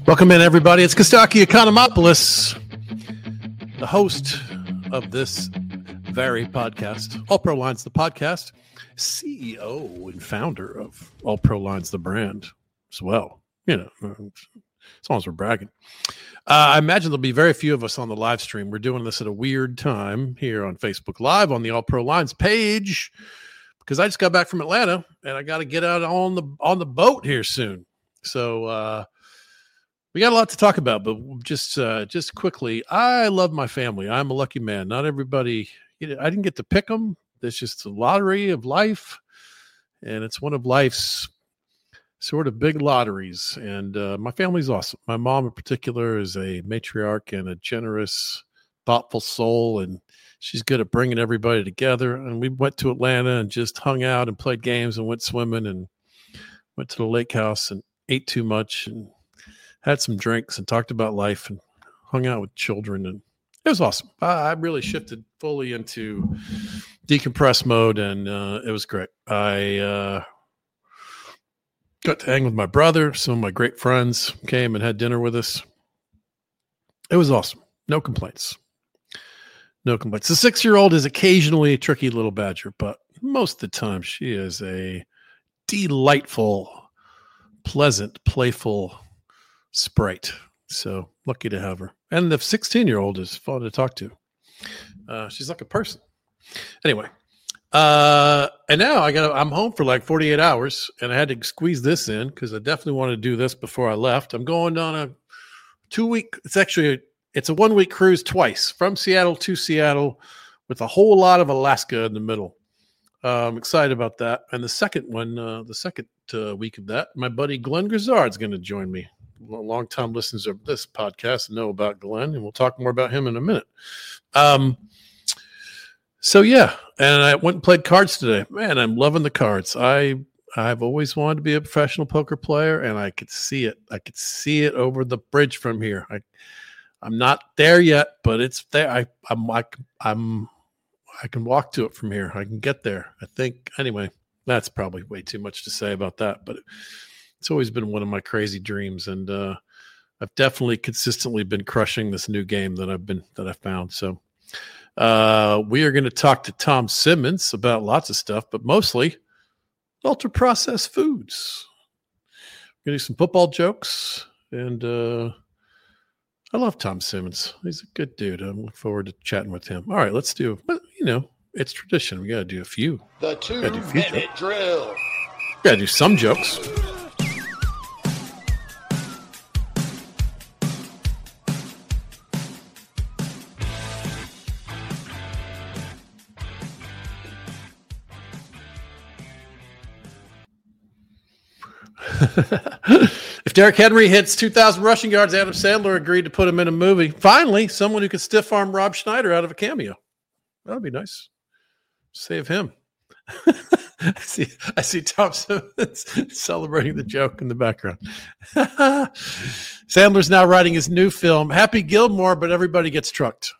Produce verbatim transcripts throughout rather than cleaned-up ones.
Welcome in, everybody. It's Kostaki Economopoulos, the host of this very podcast, All Pro Lines, the podcast, C E O and founder of All Pro Lines, the brand, as well. You know, as long as we're bragging. Uh, I imagine there'll be very few of us on the live stream. We're doing this at a weird time here on Facebook Live on the All Pro Lines page because I just got back from Atlanta and I got to get out on the on the boat here soon. So uh, we got a lot to talk about, but just uh, just quickly, I love my family. I'm a lucky man. Not everybody, you know, I didn't get to pick them. It's just the lottery of life, and it's one of life's sort of big lotteries. And uh, my family's awesome. My mom in particular is a matriarch and a generous, thoughtful soul, and she's good at bringing everybody together. And we went to Atlanta and just hung out and played games and went swimming and went to the lake house and ate too much and had some drinks and talked about life and hung out with children. And it was awesome. I, I really shifted fully into decompress mode, and uh, it was great. I uh, got to hang with my brother. Some of my great friends came and had dinner with us. It was awesome. No complaints. No complaints. The six-year-old is occasionally a tricky little badger, but most of the time she is a delightful, pleasant, playful sprite. So lucky to have her. And the sixteen-year-old is fun to talk to. Uh, she's like a person. Anyway, uh, and now I got. I'm home for like forty-eight hours, and I had to squeeze this in because I definitely wanted to do this before I left. I'm going on a two-week. It's actually a, it's a one-week cruise twice from Seattle to Seattle, with a whole lot of Alaska in the middle. Uh, I'm excited about that. And the second one, uh, the second uh, week of that, my buddy Glenn Grizzard is going to join me. Long-time listeners of this podcast know about Glenn, and we'll talk more about him in a minute. Um, so yeah, and I went and played cards today. Man, I'm loving the cards. I I've always wanted to be a professional poker player, and I could see it. I could see it over the bridge from here. I I'm not there yet, but it's there. I I'm I, I'm I can walk to it from here. I can get there. I think anyway. That's probably way too much to say about that, but it's always been one of my crazy dreams, and uh, I've definitely consistently been crushing this new game that I've been that I found. So uh, we are going to talk to Tom Simmons about lots of stuff, but mostly ultra processed foods. We're going to do some football jokes, and uh, I love Tom Simmons. He's a good dude. I'm looking forward to chatting with him. All right, let's do. You know, it's tradition. We got to do a few. The two-minute drill. We got to do some jokes. If Derrick Henry hits two thousand rushing yards, Adam Sandler agreed to put him in a movie. Finally, someone who could stiff arm Rob Schneider out of a cameo. That would be nice. Save him. I see I see Tom Simmons celebrating the joke in the background. Sandler's now writing his new film, Happy Gilmore, but everybody gets trucked.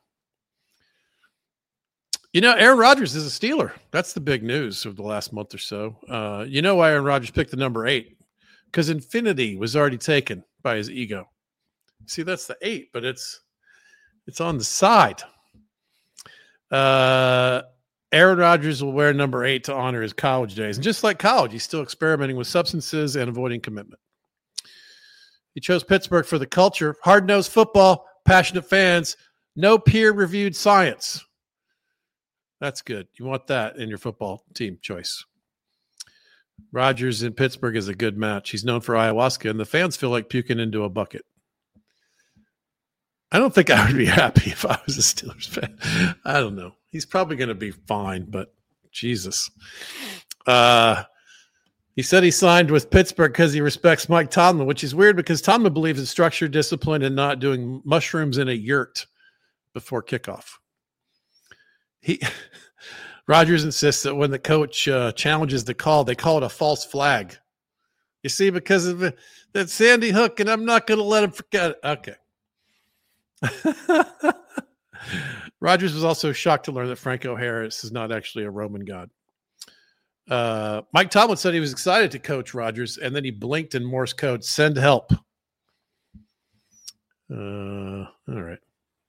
You know, Aaron Rodgers is a Steeler. That's the big news of the last month or so. Uh, you know why Aaron Rodgers picked the number eight? Because infinity was already taken by his ego. See, that's the eight, but it's it's on the side. Uh, Aaron Rodgers will wear number eight to honor his college days. And just like college, he's still experimenting with substances and avoiding commitment. He chose Pittsburgh for the culture, hard-nosed football, passionate fans, no peer-reviewed science. That's good. You want that in your football team choice. Rodgers in Pittsburgh is a good match. He's known for ayahuasca, and the fans feel like puking into a bucket. I don't think I would be happy if I was a Steelers fan. I don't know. He's probably going to be fine, but Jesus. Uh, he said he signed with Pittsburgh because he respects Mike Tomlin, which is weird because Tomlin believes in structure, discipline, and not doing mushrooms in a yurt before kickoff. He Rodgers insists that when the coach uh, challenges the call, they call it a false flag. You see, because of the, that Sandy Hook, and I'm not going to let him forget it. Okay. Rodgers was also shocked to learn that Franco Harris is not actually a Roman god. Uh, Mike Tomlin said he was excited to coach Rodgers, and then he blinked in Morse code, send help. Uh, all right.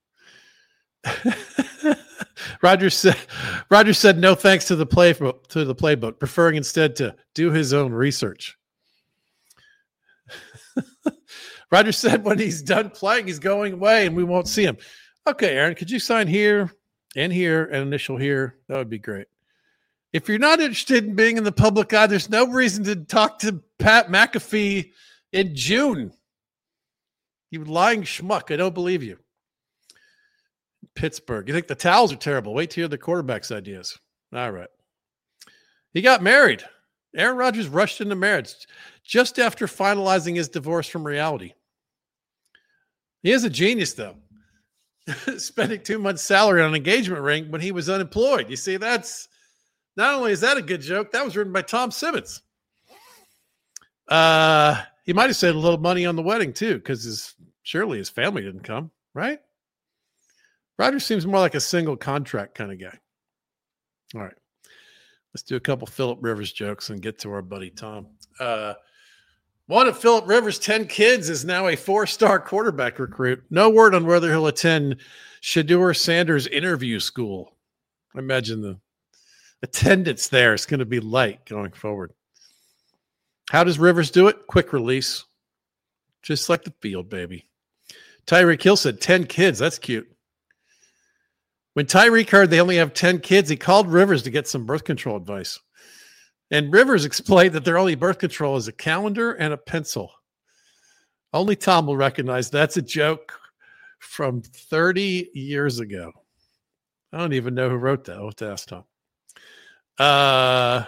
Roger said Roger said no thanks to the play to the playbook, preferring instead to do his own research. Roger said when he's done playing, he's going away and we won't see him. Okay, Aaron, could you sign here and here and initial here? That would be great. If you're not interested in being in the public eye, there's no reason to talk to Pat McAfee in June. You lying schmuck. I don't believe you. Pittsburgh. You think the towels are terrible? Wait till you hear the quarterback's ideas. All right. He got married. Aaron Rodgers rushed into marriage just after finalizing his divorce from reality. He is a genius, though. Spending two months' salary on an engagement ring when he was unemployed. You see, that's not only is that a good joke, that was written by Tom Simmons. Uh, he might have saved a little money on the wedding, too, because his surely his family didn't come, right? Rodgers seems more like a single contract kind of guy. All right. Let's do a couple Phillip Rivers jokes and get to our buddy Tom. Uh, one of Phillip Rivers' ten kids is now a four-star quarterback recruit. No word on whether he'll attend Shedeur Sanders interview school. I imagine the attendance there is going to be light going forward. How does Rivers do it? Quick release. Just like the field, baby. Tyreek Hill said ten kids. That's cute. When Tyreek heard they only have ten kids, he called Rivers to get some birth control advice. And Rivers explained that their only birth control is a calendar and a pencil. Only Tom will recognize that's a joke from thirty years ago. I don't even know who wrote that. I'll have to ask Tom. Uh,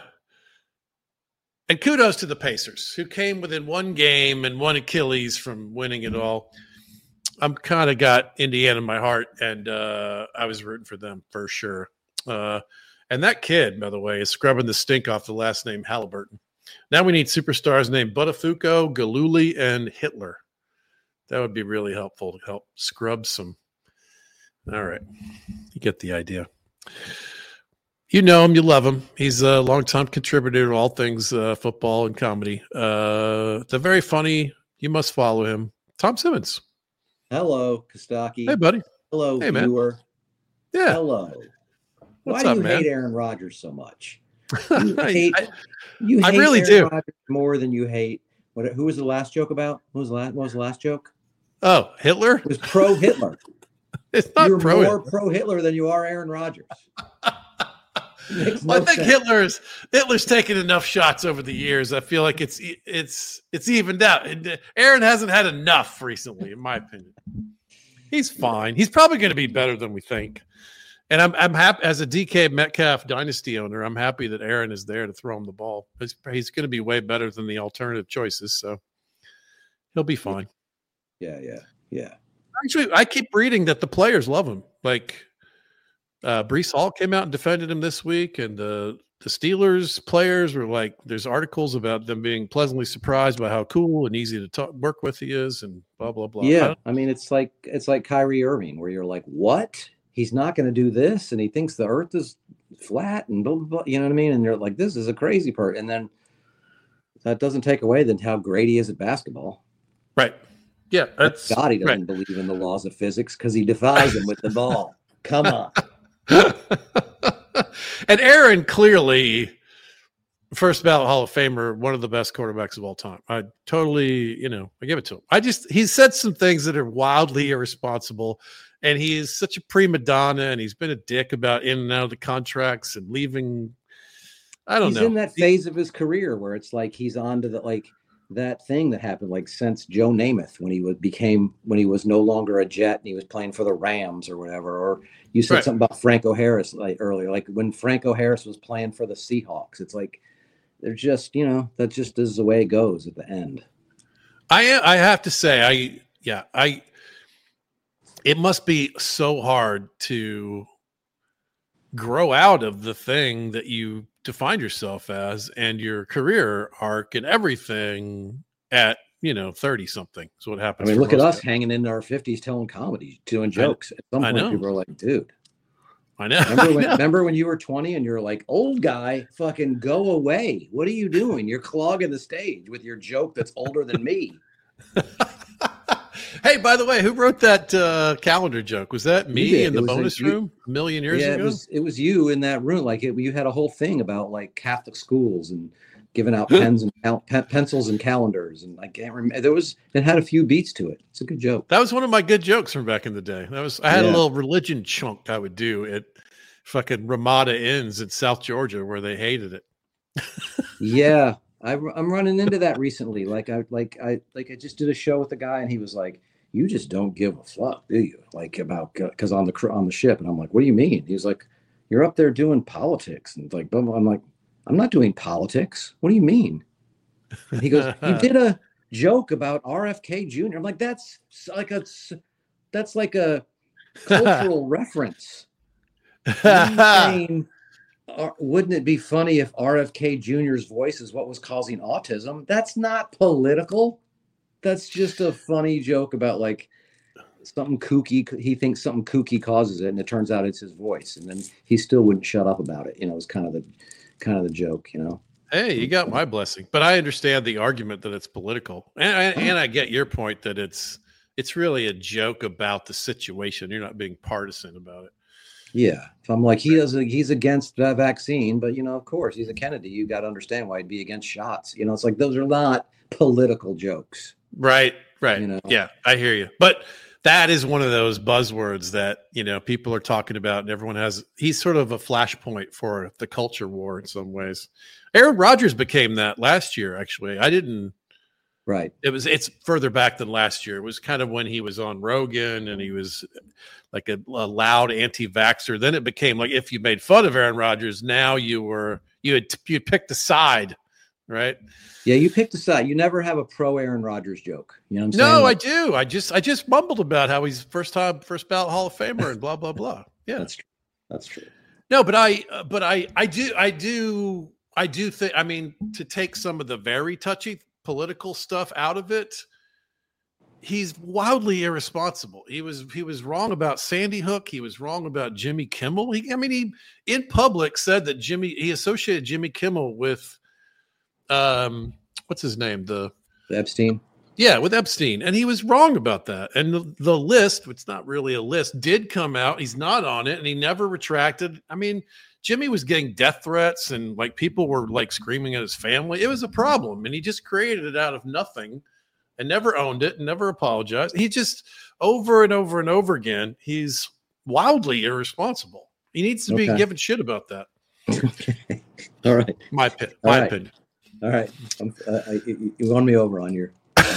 and kudos to the Pacers, who came within one game and one Achilles from winning it all. I'm kind of got Indiana in my heart, and uh, I was rooting for them for sure. Uh, and that kid, by the way, is scrubbing the stink off the last name Halliburton. Now we need superstars named Buttafuoco, Galuli, and Hitler. That would be really helpful to help scrub some. All right. You get the idea. You know him. You love him. He's a longtime contributor to all things uh, football and comedy. Uh, the very funny, you must follow him, Tom Simmons. Hello, Kostaki. Hey, buddy. Hello, hey, viewer. Man. Yeah. Hello. What's Why up, do you man? hate Aaron Rodgers so much? You hate, I, you hate I really Aaron do. Rodgers more than you hate. What? Who was the last joke about? What was the last? What was the last joke? Oh, Hitler? It was pro Hitler. It's not You're pro more pro Hitler than you are Aaron Rodgers. Well, no I think sense. Hitler's Hitler's taken enough shots over the years. I feel like it's it's it's evened out. Aaron hasn't had enough recently, in my opinion. He's fine. He's probably going to be better than we think. And I'm I'm happy as a D K Metcalf dynasty owner. I'm happy that Aaron is there to throw him the ball. He's, he's going to be way better than the alternative choices, so he'll be fine. Yeah, yeah, yeah. Actually, I keep reading that the players love him. Like uh, Breece Hall came out and defended him this week, and the the Steelers players were like, there's articles about them being pleasantly surprised by how cool and easy to talk, work with he is, and blah blah blah. Yeah, I, I mean, it's like it's like Kyrie Irving, where you're like, what? He's not going to do this, and he thinks the Earth is flat, and blah, blah blah. You know what I mean? And you're like, this is a crazy part. And then that doesn't take away then how great he is at basketball. Right. Yeah. That's God, he doesn't right. believe in the laws of physics because he defies them with the ball. Come on. And Aaron clearly, first ballot Hall of Famer, one of the best quarterbacks of all time. I totally, you know, I give it to him. I just, he said some things that are wildly irresponsible, and he is such a prima donna, and he's been a dick about in and out of the contracts and leaving. I don't he's know. He's in that phase of his career where it's like he's on to the, like, that thing that happened like since Joe Namath when he would became when he was no longer a Jet and he was playing for the Rams or whatever. Or you said right. something about Franco Harris like earlier, like when Franco Harris was playing for the Seahawks. It's like they're just, you know, that just is the way it goes at the end. I I have to say, I yeah, I it must be so hard to grow out of the thing that you defined yourself as and your career arc and everything at, you know, thirty something. So what happens? I mean, look at us people. hanging in our fifties telling comedy, doing jokes. I, at some point, people are like, dude. I know. Remember, I when, know. remember when you were twenty and you're like, old guy, fucking go away. What are you doing? You're clogging the stage with your joke that's older than me. Hey, by the way, who wrote that uh, calendar joke? Was that me in the bonus a, room a million years yeah, ago? It was, it was you in that room. Like it, you had a whole thing about like Catholic schools and giving out pens and cal- pen, pencils and calendars. And I can't remember. There was, it had a few beats to it. It's a good joke. That was one of my good jokes from back in the day. That was, I had yeah. a little religion chunk I would do at fucking Ramada Inns in South Georgia where they hated it. yeah. I, I'm running into that recently. Like I, like I, like I just did a show with a guy and he was like, you just don't give a fuck, do you? Like about, cause on the, on the ship. And I'm like, what do you mean? He's like, you're up there doing politics. And like, I'm like, I'm not doing politics. What do you mean? And he goes, you did a joke about R F K Junior I'm like, that's like a, that's like a cultural reference. Saying, uh, wouldn't it be funny if R F K Junior's voice is what was causing autism? That's not political. That's just a funny joke about like something kooky. He thinks something kooky causes it, and it turns out it's his voice. And then he still wouldn't shut up about it. You know, it's kind of the kind of the joke. You know. Hey, you got my blessing, but I understand the argument that it's political, and I, and I get your point that it's it's really a joke about the situation. You're not being partisan about it. Yeah, if I'm like he does, he's against the vaccine, but you know, of course, he's a Kennedy. You got to understand why he'd be against shots. You know, it's like those are not political jokes. Right, right. You know? Yeah, I hear you. But that is one of those buzzwords that, you know, people are talking about and everyone has. He's sort of a flashpoint for the culture war in some ways. Aaron Rodgers became that last year, actually. I didn't. Right. It was, it's further back than last year. It was kind of when he was on Rogan and he was like a, a loud anti-vaxxer. Then it became like, if you made fun of Aaron Rodgers, now you were, you had, you picked a side, right? Yeah. You picked a side. You never have a pro Aaron Rodgers joke. You know what I'm saying? No, like, I do. I just, I just mumbled about how he's first time, first ballot Hall of Famer and blah, blah, blah. Yeah. That's true. That's true. No, but I, uh, but I, I do, I do, I do think, I mean, to take some of the very touchy political stuff out of it, he's wildly irresponsible. He was he was wrong about Sandy Hook. He was wrong about Jimmy Kimmel. He, I mean, he in public said that Jimmy he associated Jimmy Kimmel with um what's his name the Epstein. Yeah, with Epstein, and he was wrong about that. And the, the list, it's not really a list, did come out. He's not on it, and he never retracted. I mean, Jimmy was getting death threats and like people were like screaming at his family. It was a problem. And he just created it out of nothing and never owned it and never apologized. He just over and over and over again, he's wildly irresponsible. He needs to okay. be given shit about that. Okay. All right. My, my right. opinion. All right. Um, uh, you won me over on your.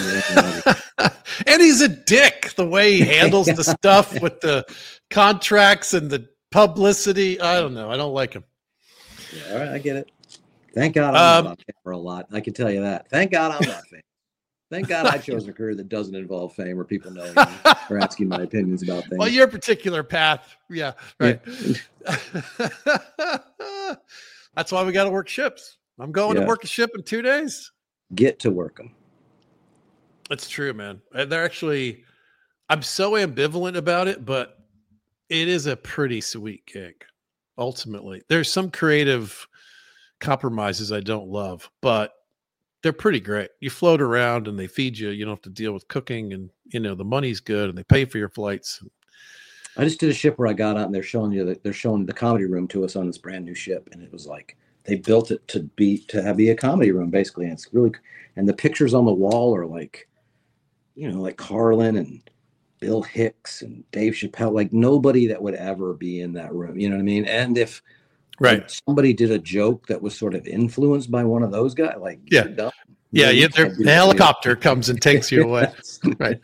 And he's a dick the way he handles the stuff with the contracts and the publicity. I don't know. I don't like him. Yeah, all right, I get it. Thank God I'm um, not on camera a lot. I can tell you that. Thank God I'm not famous. Thank God I chose a career that doesn't involve fame or people knowing me or asking my opinions about things. Well, your particular path. Yeah, right. Yeah. That's why we got to work ships. I'm going yeah. to work a ship in two days. Get to work them. It's true, man. They're actually, I'm so ambivalent about it, but it is a pretty sweet gig, ultimately. There's some creative compromises I don't love, but they're pretty great. You float around and they feed you. You don't have to deal with cooking, and, you know, the money's good and they pay for your flights. I just did a ship where I got out and they're showing you that they're showing the comedy room to us on this brand new ship. And it was like, they built it to be, to have be a comedy room basically. And it's really, and the pictures on the wall are like, you know, like Carlin and Bill Hicks and Dave Chappelle, like nobody that would ever be in that room. You know what I mean? And if right if somebody did a joke that was sort of influenced by one of those guys, like, yeah, yeah, yeah the helicopter comes and takes you away. Right.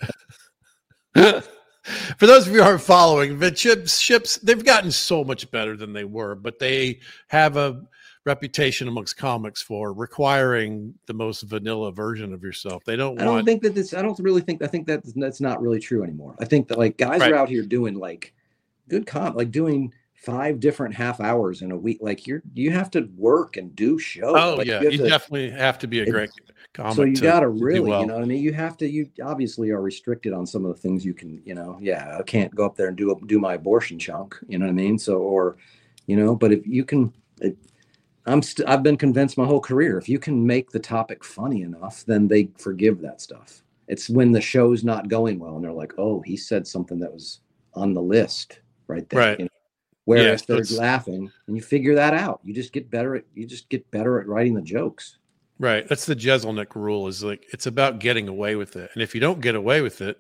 For those of you who aren't following, the ships, ships, they've gotten so much better than they were, but they have a reputation amongst comics for requiring the most vanilla version of yourself. They don't I want... don't think that this, I don't really think, I think that that's not really true anymore. I think that like guys right. are out here doing like good comp, like doing five different half hours in a week. Like you're, you have to work and do shows. Oh like, yeah. You, you to, definitely have to be a great comic. So you got to really, well. you know what I mean? You have to, you obviously are restricted on some of the things you can, you know, yeah, I can't go up there and do, do my abortion chunk, you know what I mean? So, or, you know, but if you can, it, I'm st- I've been convinced my whole career, if you can make the topic funny enough, then they forgive that stuff. it's when the show's not going well and they're like, oh, he said something that was on the list right there. Right. You know? Whereas yeah, they're it's- laughing and you figure that out. You just get better at you just get better at writing the jokes. Right. That's the Jeselnik rule, is like it's about getting away with it. And if you don't get away with it,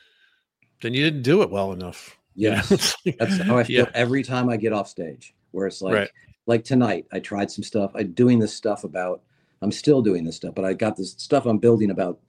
then you didn't do it well enough. Yes. You know? That's how I feel Yeah. every time I get off stage, where it's like Right. like tonight, I tried some stuff. I'm doing this stuff about I'm still doing this stuff, but I got this stuff I'm building about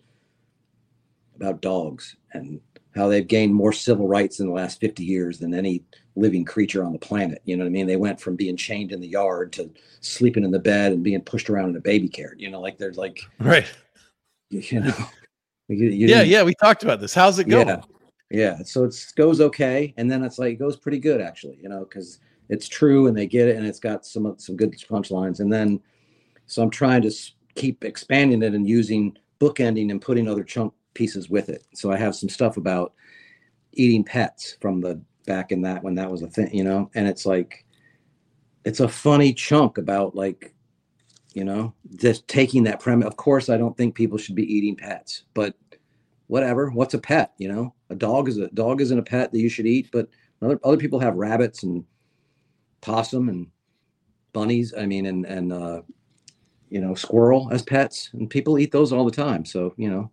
about dogs and how they've gained more civil rights in the last fifty years than any living creature on the planet. You know what I mean? They went from being chained in the yard to sleeping in the bed and being pushed around in a baby carriage. You know, like there's like, Right. you know, you, you Yeah. didn't- Yeah. We talked about this. How's it going? Yeah. Yeah. So it goes okay. And then it's like, it goes pretty good actually, you know, because it's true and they get it and it's got some, some good punchlines. And then, so I'm trying to s- keep expanding it and using bookending and putting other chunk pieces with it. So I have some stuff about eating pets from the back in that when that was a thing, you know, and it's like, it's a funny chunk about like, you know, just taking that premise. Of course, I don't think people should be eating pets, but whatever. What's a pet? You know, a dog is a dog isn't a pet that you should eat, but other other people have rabbits and possum and bunnies. I mean, and and uh, you know, squirrel as pets, and people eat those all the time. So you know,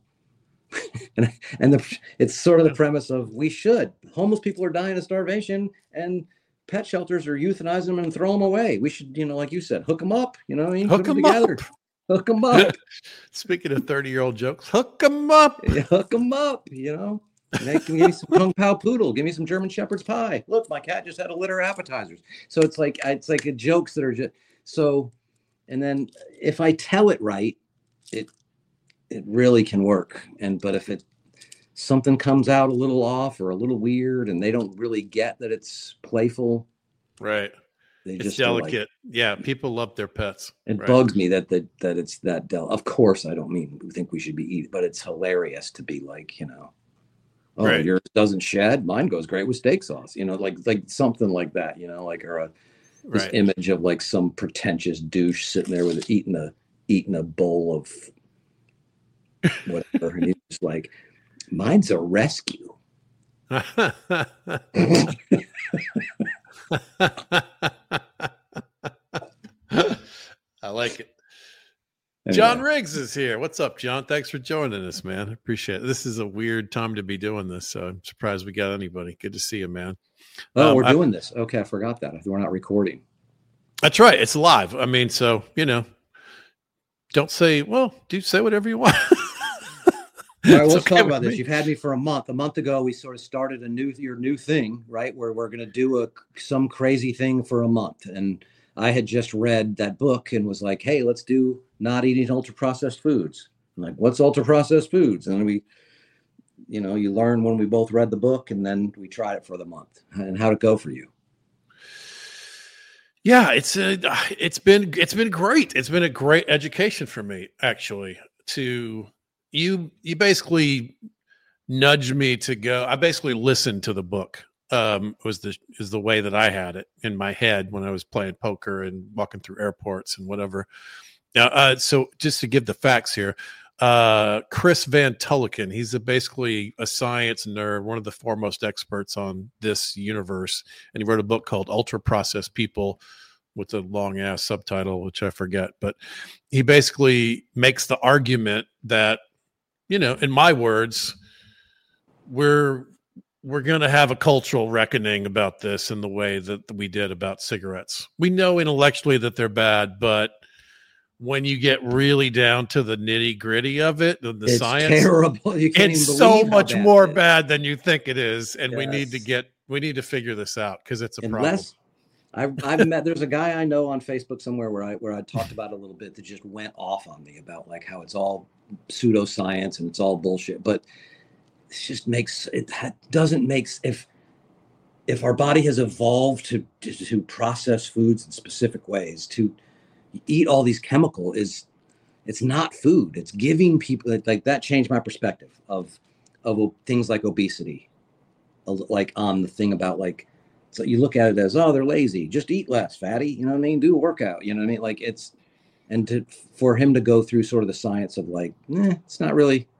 and and the it's sort of the premise of we should. Homeless people are dying of starvation, and pet shelters are euthanizing them and throw them away. We should, you know, like you said, hook them up. You know, what I mean? Hook Put 'em them together. up. Hook them up. Speaking of thirty-year-old jokes, hook them up. Yeah, hook them up. You know, make give me some Kung Pao poodle. Give me some German Shepherd's pie. Look, my cat just had a litter of appetizers. So it's like it's like a jokes that are just so. And then if I tell it right, it it really can work. And but if it something comes out a little off or a little weird, and they don't really get that it's playful, Right. they It's just are like- delicate. Yeah. People love their pets. It Right. bugs me that that that it's that del. Of course, I don't mean we think we should be eating, but it's hilarious to be like, you know, oh, Right. yours doesn't shed, mine goes great with steak sauce. You know, like like something like that. You know, like or a this Right. image of like some pretentious douche sitting there with eating a eating a bowl of whatever, and he's just like, mine's a rescue. I like it. Anyway, John Riggs is here. What's up, John? Thanks for joining us, man. I appreciate it. This is a weird time to be doing this, so I'm surprised we got anybody. Good to see you, man. oh, um, we're I- doing this. Okay, I forgot that. We're not recording. That's right. It's live. I mean, so, you know, don't say, well, do say whatever you want. All right, It's let's okay talk with about this. me. You've had me for a month. A month ago, we sort of started a new your new thing, right? Where we're going to do a some crazy thing for a month. And I had just read that book and was like, "Hey, let's do not eating ultra processed foods." I'm like, "What's ultra processed foods?" And then we, you know, you learn when we both read the book, and then we tried it for the month. And how'd it go for you? Yeah, it's a, it's been it's been great. It's been a great education for me, actually. To you, you basically nudged me to go. I basically listened to the book. Um, was the is the way that I had it in my head when I was playing poker and walking through airports and whatever. Now, uh, so just to give the facts here, uh, Chris Van Tulloken, he's a, basically a science nerd, one of the foremost experts on this universe, and he wrote a book called Ultra Processed People with a long ass subtitle, which I forget. But he basically makes the argument that, you know, in my words, we're we're going to have a cultural reckoning about this in the way that we did about cigarettes. We know intellectually that they're bad, but when you get really down to the nitty gritty of it, the, the It's science, terrible. You can't it's even so believe how much bad more it is. bad than you think it is. And we need to Yes. get, we need to figure this out because it's a problem. Unless I've, I've met, there's a guy I know on Facebook somewhere where I, where I talked about it a little bit that just went off on me about like how it's all pseudoscience and it's all bullshit. But it just makes, it ha- doesn't make, if, if our body has evolved to, to, to process foods in specific ways, to eat all these chemical is, it's not food. It's giving people like that changed my perspective of, of things like obesity, like on the thing about like, so you look at it as, oh, they're lazy. Just eat less, fatty. You know what I mean? Do a workout. You know what I mean? Like it's, and to for him to go through sort of the science of like, eh, it's not really,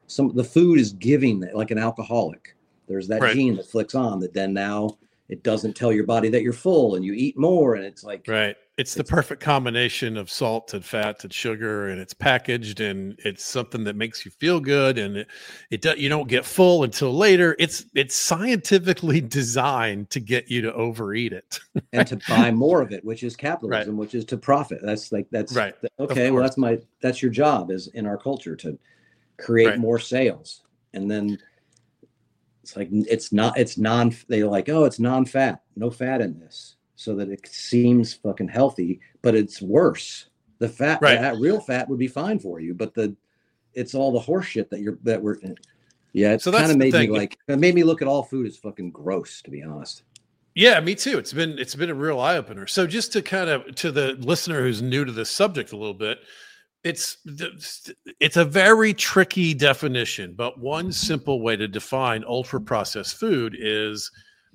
some the food is giving that, like an alcoholic. There's that right. gene that flicks on that then now it doesn't tell your body that you're full and you eat more. And it's like, right. It's, it's the perfect combination of salt and fat and sugar, and it's packaged, and it's something that makes you feel good. And it, it do, you don't get full until later. It's, it's scientifically designed to get you to overeat it and to buy more of it, which is capitalism, right. which is to profit. That's like, that's right. Okay. Well, that's my, that's your job is in our culture to create right. more sales. And then it's like, it's not, it's non, they're like, oh, it's non-fat, no fat in this. So that it seems fucking healthy, but it's worse. The fat, right. that real fat would be fine for you, but the, it's all the horse shit that you're, that we're, yeah, it so kind of made me like, it made me look at all food as fucking gross, to be honest. Yeah, me too. It's been, it's been a real eye opener. So just to kind of, to the listener who's new to this subject a little bit, it's, it's a very tricky definition, but one simple way to define ultra processed food is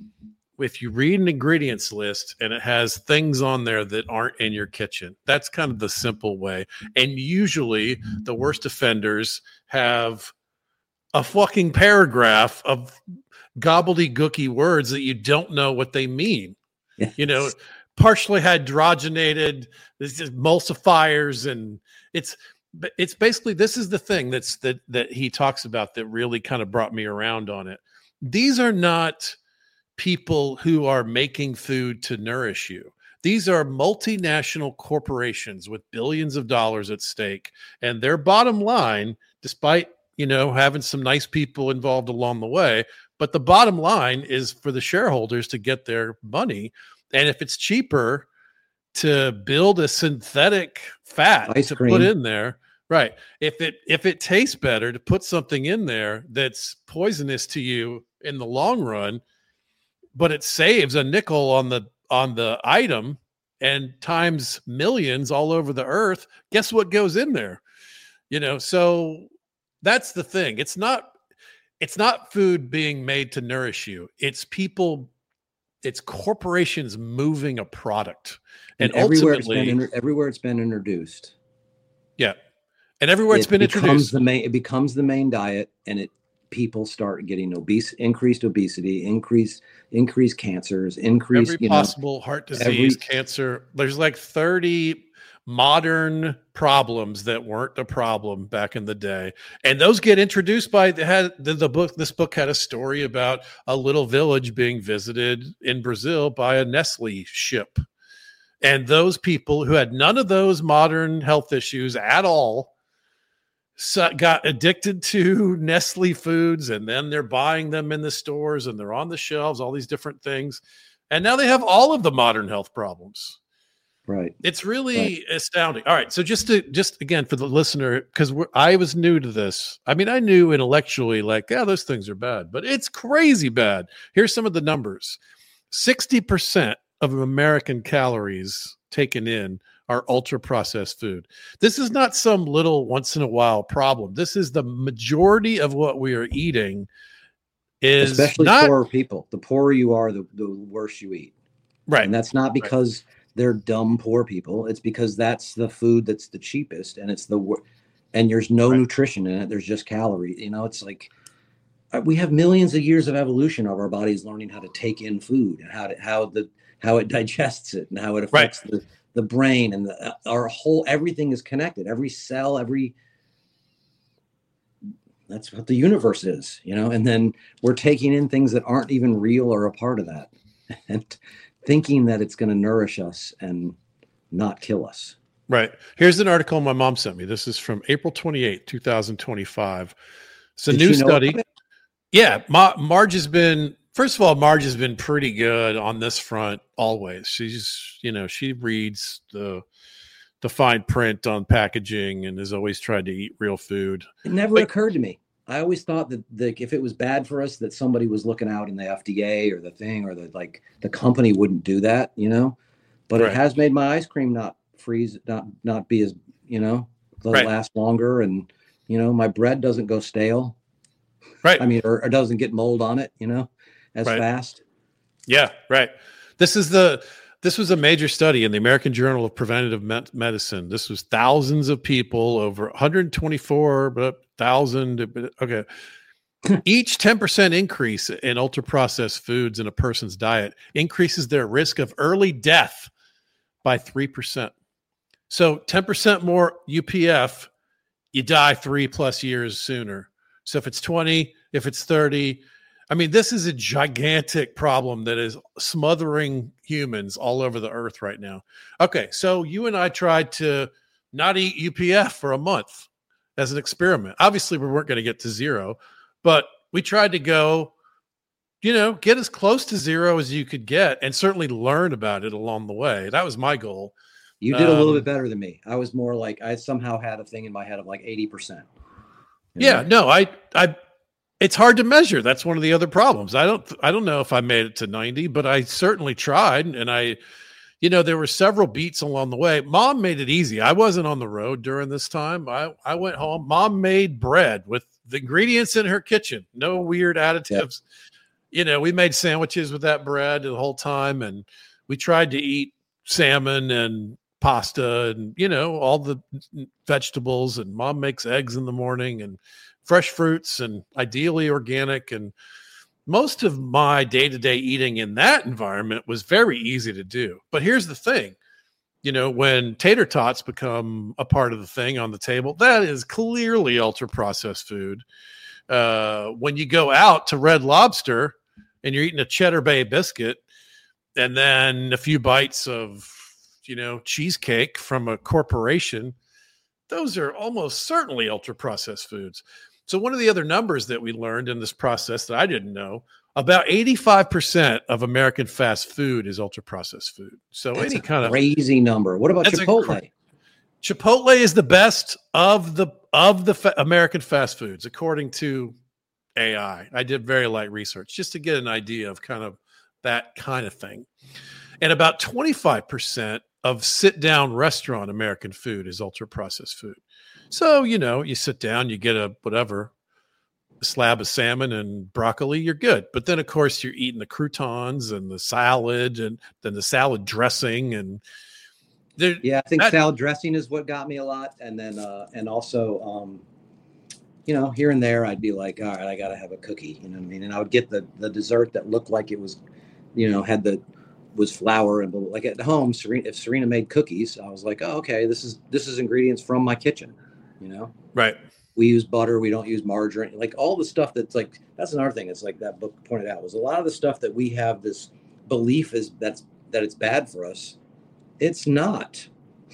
if you read an ingredients list and it has things on there that aren't in your kitchen. That's kind of the simple way. And usually the worst offenders have a fucking paragraph of gobbledygooky words that you don't know what they mean. Yes. You know, partially hydrogenated, this is emulsifiers, and it's it's basically, this is the thing that's that that he talks about that really kind of brought me around on it. These are not people who are making food to nourish you. These are multinational corporations with billions of dollars at stake, and their bottom line, despite, you know, having some nice people involved along the way, but the bottom line is for the shareholders to get their money. And if it's cheaper to build a synthetic fat Ice to cream. put in there, right? If it if it tastes better to put something in there that's poisonous to you in the long run, but it saves a nickel on the on the item and times millions all over the earth, guess what goes in there? You know, so that's the thing. It's not it's not food being made to nourish you. It's people, it's corporations moving a product. And, and everywhere ultimately, it's been everywhere it's been introduced. Yeah. And everywhere it's it been introduced. The main, it becomes the main diet, and it people start getting obese, increased obesity, increased increased cancers, increased every you possible know, heart disease, every, cancer. There's like thirty modern problems that weren't a problem back in the day, and those get introduced by the had the, the book. This book had a story about a little village being visited in Brazil by a Nestle ship, and those people who had none of those modern health issues at all So got addicted to Nestle foods, and then they're buying them in the stores and they're on the shelves, all these different things. And now they have all of the modern health problems. Right. It's really right. astounding. All right. So just to, just again, for the listener, because I was new to this. I mean, I knew intellectually like, yeah, those things are bad, but it's crazy bad. Here's some of the numbers. sixty percent of American calories taken in are ultra processed food. This is not some little once in a while problem. This is the majority of what we are eating is especially not, poorer people. The poorer you are, the, the worse you eat. Right. And that's not because right. they're dumb poor people. It's because that's the food that's the cheapest, and it's the and there's no right. nutrition in it. There's just calories. You know, it's like we have millions of years of evolution of our bodies learning how to take in food and how to, how the how it digests it and how it affects right. the the brain and the, our whole, everything is connected. Every cell, every, that's what the universe is, you know? And then we're taking in things that aren't even real or a part of that and thinking that it's going to nourish us and not kill us. Right. Here's an article my mom sent me. This is from April twenty-eighth, twenty twenty-five. It's a Did new study. Yeah. Ma- Marge has been, First of all, Marge has been pretty good on this front always. She's, you know, she reads the the fine print on packaging and has always tried to eat real food. It never but, occurred to me. I always thought that the, if it was bad for us, that somebody was looking out in the F D A or the thing or the like the company wouldn't do that, you know. But right. it has made my ice cream not freeze, not not be as, you know, they'll right. last longer, and you know, my bread doesn't go stale. Right. I mean, or, or doesn't get mold on it, you know. As right. fast. Yeah, right. This is the This was a major study in the American Journal of Preventive Med- Medicine. This was thousands of people, over one hundred twenty-four thousand. Okay. Each ten percent increase in ultra-processed foods in a person's diet increases their risk of early death by three percent. So ten percent more U P F, you die three plus years sooner. So if it's twenty, if it's thirty, I mean, this is a gigantic problem that is smothering humans all over the earth right now. Okay, so you and I tried to not eat U P F for a month as an experiment. Obviously, we weren't going to get to zero, but we tried to go, you know, get as close to zero as you could get and certainly learn about it along the way. That was my goal. You did a little Um, bit better than me. I was more like, I somehow had a thing in my head of like eighty percent. You Yeah, know? no, I, I, it's hard to measure. That's one of the other problems. I don't, I don't know if I made it to ninety, but I certainly tried. And I, you know, there were several beats along the way. Mom made it easy. I wasn't on the road during this time. I, I went home. Mom made bread with the ingredients in her kitchen. No weird additives. You know, we made sandwiches with that bread the whole time. And we tried to eat salmon and pasta and, you know, all the vegetables, and Mom makes eggs in the morning and fresh fruits and ideally organic. And most of my day-to-day eating in that environment was very easy to do. But here's the thing, you know, when tater tots become a part of the thing on the table, that is clearly ultra-processed food. Uh, when you go out to Red Lobster and you're eating a Cheddar Bay biscuit and then a few bites of, you know, cheesecake from a corporation, those are almost certainly ultra-processed foods. So one of the other numbers that we learned in this process that I didn't know, about eighty-five percent of American fast food is ultra-processed food. So That's any a kind of crazy number. What about That's a Chipotle? cra- Chipotle is the best of the of the fa- American fast foods, according to A I. I did very light research just to get an idea of kind of that kind of thing. And about twenty-five percent of sit-down restaurant American food is ultra-processed food. So, you know, you sit down, you get a whatever, a slab of salmon and broccoli, you're good. But then, of course, you're eating the croutons and the salad and then the salad dressing. And there, Yeah, I think that, salad dressing is what got me a lot. And then, uh, and also, um, you know, here and there, I'd be like, all right, I got to have a cookie. You know what I mean? And I would get the, the dessert that looked like it was, you know, had the, was flour and like at home, Serena, if Serena made cookies, I was like, oh, okay, this is, this is ingredients from my kitchen, you know? right. We use butter. We don't use margarine. Like all the stuff that's like, that's another thing. It's like that book pointed out was a lot of the stuff that we have this belief is that's, that it's bad for us. It's not.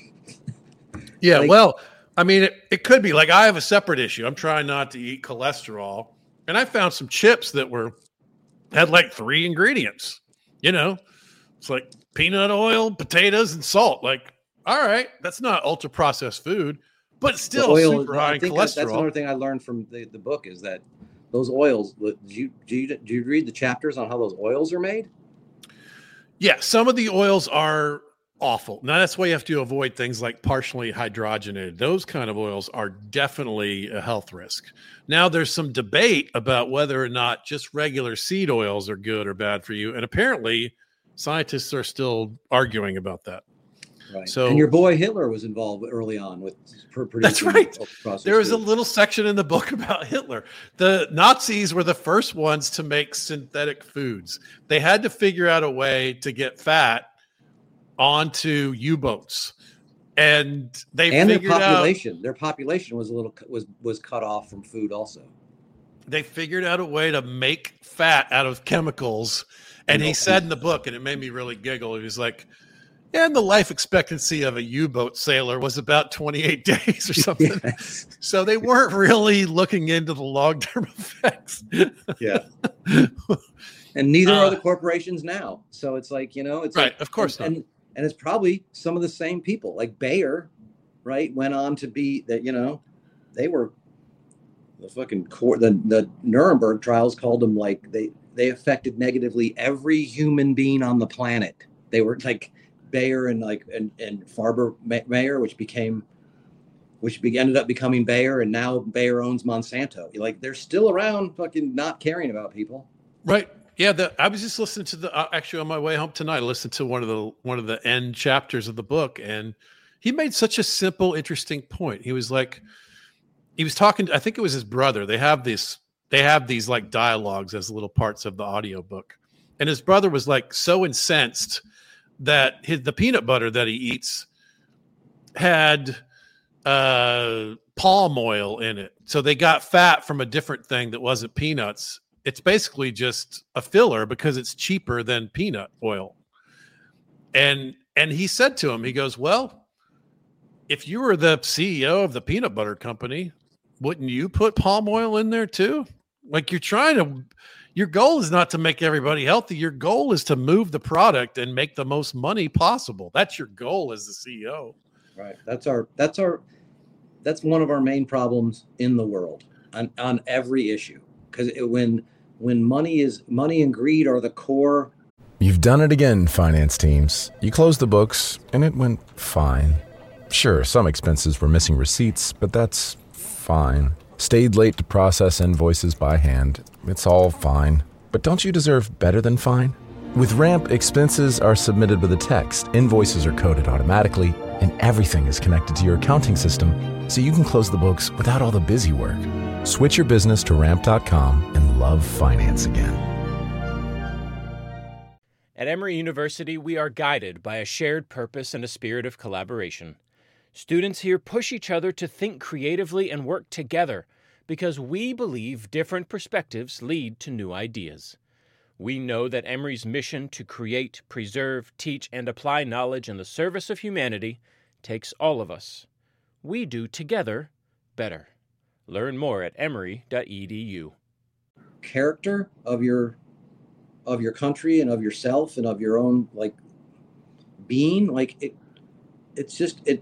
Yeah. Like- well, I mean, it, it could be like I have a separate issue. I'm trying not to eat cholesterol. And I found some chips that were, had like three ingredients, you know, it's like peanut oil, potatoes, and salt. Like, all right, that's not ultra processed food, but it's still The oil, super high I in think that's, cholesterol. that's another thing I learned from the, the book is that those oils, did you, did you, did you read the chapters on how those oils are made? Yeah, some of the oils are awful. Now that's why you have to avoid things like partially hydrogenated. Those kind of oils are definitely a health risk. Now there's some debate about whether or not just regular seed oils are good or bad for you. And apparently scientists are still arguing about that. Right. So- and your boy Hitler was involved early on with pr- producing. That's right. ultra-processed There was a food. little section in the book about Hitler. The Nazis were the first ones to make synthetic foods. They had to figure out a way to get fat onto U-boats. And they and their figured out population, their population was a little was was cut off from food also. they figured out a way to make fat out of chemicals. And he said in the book, and it made me really giggle, he was like, and the life expectancy of a U-boat sailor was about twenty-eight days or something. Yes. So they weren't really looking into the long-term effects. Yeah. And neither Uh, are the corporations now. So it's like, you know, it's Right, like, of course and, not. and and it's probably some of the same people. Like Bayer, right, went on to be that, you know, they were the fucking core the, the Nuremberg trials called them like they they affected negatively every human being on the planet. They were like Bayer and like and, and Farber Mayer, which became which be, ended up becoming Bayer, and now Bayer owns Monsanto. Like they're still around fucking not caring about people. Right. Yeah, the, I was just listening to the uh, actually on my way home tonight. I listened to one of the one of the end chapters of the book, and he made such a simple, interesting point. He was like, he was talking. I think it was his brother. They have this. They have these like dialogues as little parts of the audiobook, and his brother was like so incensed that his the peanut butter that he eats had uh, palm oil in it, so they got fat from a different thing that wasn't peanuts. It's basically just a filler because it's cheaper than peanut oil. And and he said to him, he goes, well, if you were the C E O of the peanut butter company, wouldn't you put palm oil in there too? Like you're trying to, your goal is not to make everybody healthy. Your goal is to move the product and make the most money possible. That's your goal as the C E O. Right. That's our, that's our, that's one of our main problems in the world on, on every issue. Because when, When money is money and greed are the core. You've done it again, finance teams. You closed the books, and it went fine. Sure, some expenses were missing receipts, but that's fine. Stayed late to process invoices by hand. It's all fine. But don't you deserve better than fine? With Ramp, expenses are submitted with a text, invoices are coded automatically, and everything is connected to your accounting system, so you can close the books without all the busy work. Switch your business to ramp dot com and love finance again. At Emory University, we are guided by a shared purpose and a spirit of collaboration. Students here push each other to think creatively and work together because we believe different perspectives lead to new ideas. We know that Emory's mission to create, preserve, teach, and apply knowledge in the service of humanity takes all of us. We do together better. Learn more at emory dot e d u. Character of your of your country and of yourself and of your own like being, like it it's just it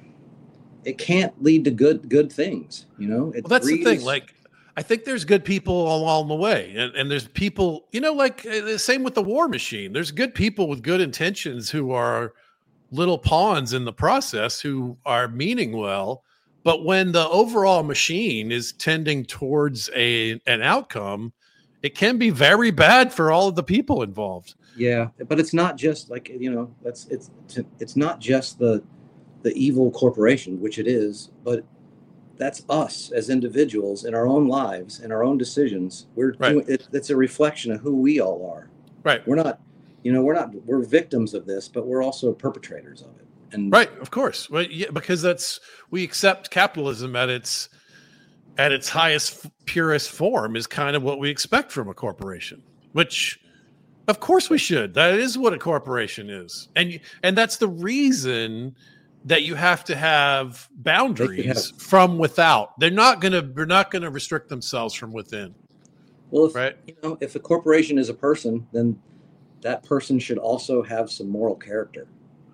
it can't lead to good good things, you know. It well, that's breeds... the thing. Like, I think there's good people along the way, and, and there's people, you know, like the same with the war machine. There's good people with good intentions who are little pawns in the process who are meaning well. But when the overall machine is tending towards a an outcome, it can be very bad for all of the people involved. Yeah, but it's not just like, you know, that's it's it's not just the the evil corporation, which it is, but that's us as individuals in our own lives and our own decisions. We're right. doing it, it's a reflection of who we all are. Right. We're not, you know, we're not we're victims of this, but we're also perpetrators of it. And right, of course, well, yeah, because that's we accept capitalism at its at its highest, purest form is kind of what we expect from a corporation. Which, of course, we should. That is what a corporation is, and and that's the reason that you have to have boundaries have, from without. They're not gonna they're not gonna restrict themselves from within. Well, if, right? You know, if a corporation is a person, then that person should also have some moral character.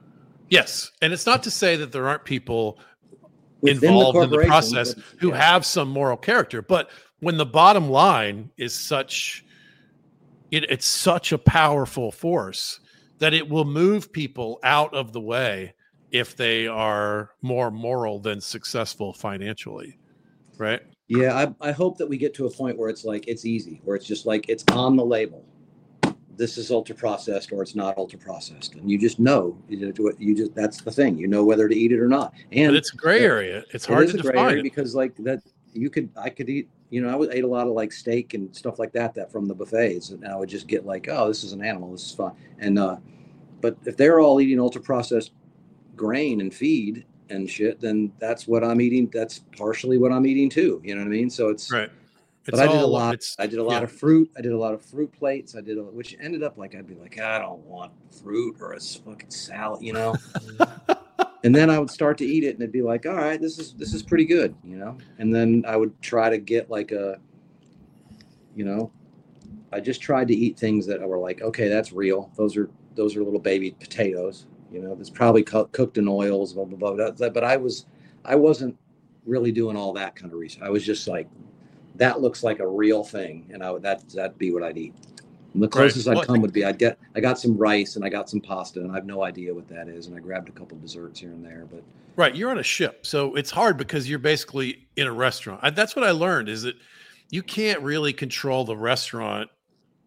Yes, and it's not to say that there aren't people Within involved the in the process but, who yeah. have some moral character, but when the bottom line is such, it, it's such a powerful force that it will move people out of the way if they are more moral than successful financially, right? Yeah, I, I hope that we get to a point where it's like it's easy, where it's just like it's on the label. This is ultra processed or it's not ultra processed, and you just know you, you just that's the thing, you know whether to eat it or not. And but it's a gray area. It's hard it is to a gray define area it. because like that you could I could eat, you know, I would ate a lot of like steak and stuff like that that from the buffets, and I would just get like, oh, this is an animal, this is fine. And uh but if they're all eating ultra processed grain and feed and shit, then that's what I'm eating. That's partially what I'm eating too. You know what I mean? So it's right. It's but I did all, a lot. It's, I did a lot yeah. of fruit. I did a lot of fruit plates. I did, a, which ended up like I'd be like, I don't want fruit or a fucking salad, you know. And then I would start to eat it, and it'd be like, all right, this is this is pretty good, you know. And then I would try to get like a, you know, I just tried to eat things that were like, okay, that's real. Those are those are little baby potatoes, you know. That's probably co- cooked in oils, blah blah blah. That, but I was, I wasn't really doing all that kind of research. I was just like, that looks like a real thing, and I would that that'd be what I'd eat. And the closest right. I'd well, come would be I'd get I got some rice and I got some pasta, and I have no idea what that is, and I grabbed a couple of desserts here and there. But right, you're on a ship, so it's hard because you're basically in a restaurant. I, that's what I learned is that you can't really control the restaurant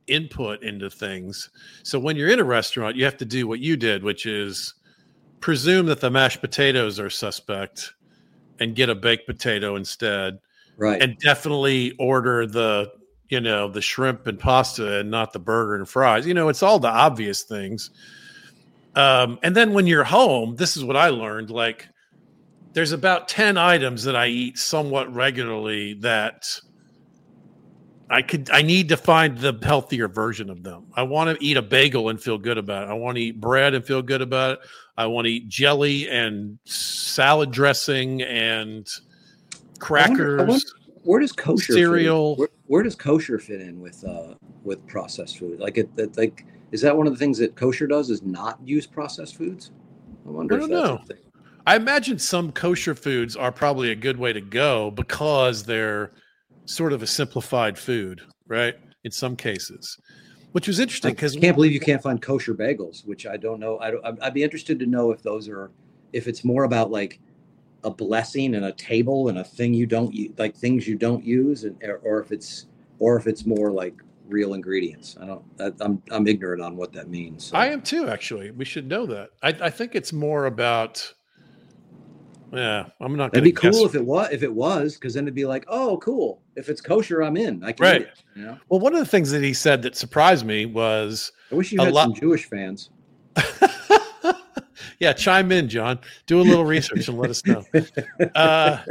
input into things. So when you're in a restaurant, you have to do what you did, which is presume that the mashed potatoes are suspect and get a baked potato instead. Right. And definitely order the, you know, the shrimp and pasta and not the burger and fries. You know, it's all the obvious things. Um, and then when you're home, this is what I learned. Like, there's about ten items that I eat somewhat regularly that I could, I need to find the healthier version of them. I want to eat a bagel and feel good about it. I want to eat bread and feel good about it. I want to eat jelly and salad dressing and crackers. I wonder, I wonder, where does kosher cereal? Where, where does kosher fit in with uh, with processed food? Like, it, it, like, is that one of the things that kosher does? Is not use processed foods? I wonder. I don't if that's know. a thing. I imagine some kosher foods are probably a good way to go because they're sort of a simplified food, right? In some cases, which was interesting because I can't believe you can't find kosher bagels, which I don't know. I don't, I'd be interested to know if those are, if it's more about like a blessing and a table and a thing you don't use, like things you don't use, and or if it's or if it's more like real ingredients. I don't. I, I'm I'm ignorant on what that means. So. I am too. Actually, we should know that. I, I think it's more about. Yeah, I'm not. That'd be guess. cool if it was. If it was, because then it'd be like, oh, cool. If it's kosher, I'm in. I can right. eat it. You know? Well, one of the things that he said that surprised me was. I wish you a had lot- some Jewish fans. Yeah, chime in, John. Do a little research and let us know. Uh,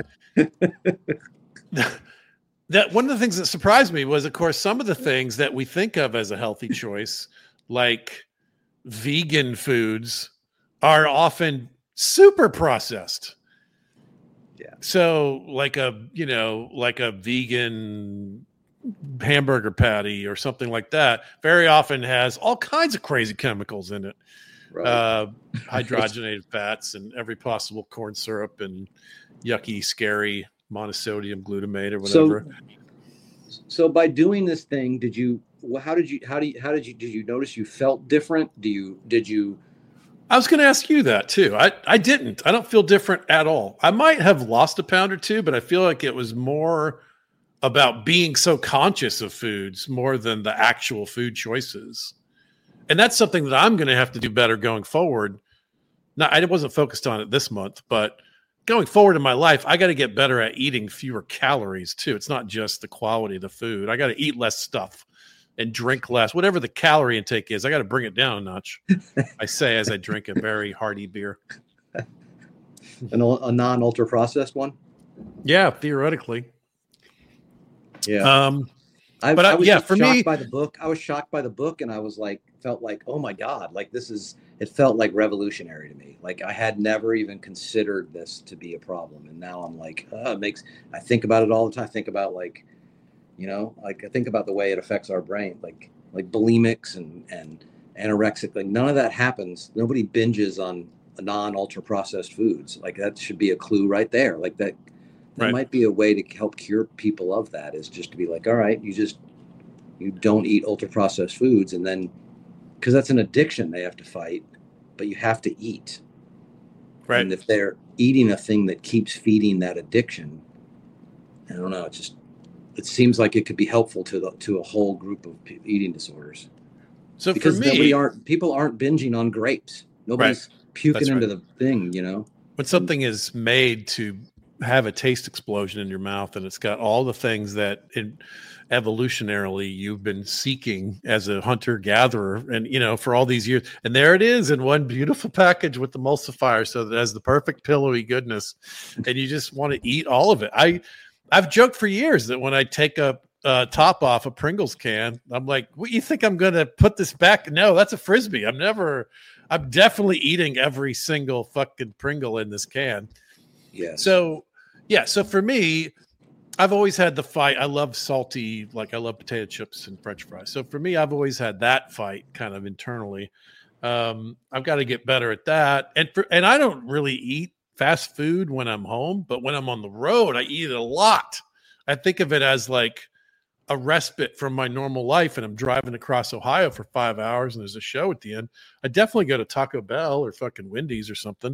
that one of the things that surprised me was, of course, some of the things that we think of as a healthy choice, like vegan foods, are often super processed. Yeah. So, like a you know, like a vegan hamburger patty or something like that, very often has all kinds of crazy chemicals in it. Right. Uh, hydrogenated fats and every possible corn syrup and yucky, scary monosodium glutamate or whatever. So, so by doing this thing, did you? How did you? How do you? How did you? Did you notice you felt different? Do you? Did you? I was going to ask you that too. I I didn't. I don't feel different at all. I might have lost a pound or two, but I feel like it was more about being so conscious of foods more than the actual food choices. And that's something that I'm going to have to do better going forward. Now, I wasn't focused on it this month, but going forward in my life, I got to get better at eating fewer calories too. It's not just the quality of the food. I got to eat less stuff and drink less. Whatever the calorie intake is, I got to bring it down a notch. I say as I drink a very hearty beer. An, a non-ultra processed one? Yeah, theoretically. Yeah. Um, I, but I, I was yeah, just for shocked me, by the book. I was shocked by the book, and I was like, felt like, oh my god, like this is. It felt like revolutionary to me. Like I had never even considered this to be a problem, and now I'm like, oh, it makes. I think about it all the time. I think about like, you know, like I think about the way it affects our brain, like like bulimics and and anorexic. Like none of that happens. Nobody binges on non-ultra processed foods. Like that should be a clue right there. Like that. That right. might be a way to help cure people of that, is just to be like, all right, you just, you don't eat ultra processed foods. And then, because that's an addiction they have to fight, but you have to eat. Right. And if they're eating a thing that keeps feeding that addiction, I don't know, it just, it seems like it could be helpful to the, to a whole group of p- eating disorders. So because for me, nobody aren't, people aren't binging on grapes. Nobody's right. puking That's into right. the thing, you know? When something is made to have a taste explosion in your mouth and it's got all the things that in, evolutionarily you've been seeking as a hunter gatherer and you know for all these years, and there it is in one beautiful package with emulsifier, so that it has the perfect pillowy goodness, and you just want to eat all of it. I I've joked for years that when I take a uh, top off a Pringles can, I'm like, what, you think I'm going to put this back? No, that's a Frisbee. I'm never I'm definitely eating every single fucking Pringle in this can. Yeah. So Yeah, so for me, I've always had the fight. I love salty, like I love potato chips and French fries. So for me, I've always had that fight kind of internally. Um, I've got to get better at that. And for, and I don't really eat fast food when I'm home, but when I'm on the road, I eat it a lot. I think of it as like a respite from my normal life, and I'm driving across Ohio for five hours and there's a show at the end. I definitely go to Taco Bell or fucking Wendy's or something.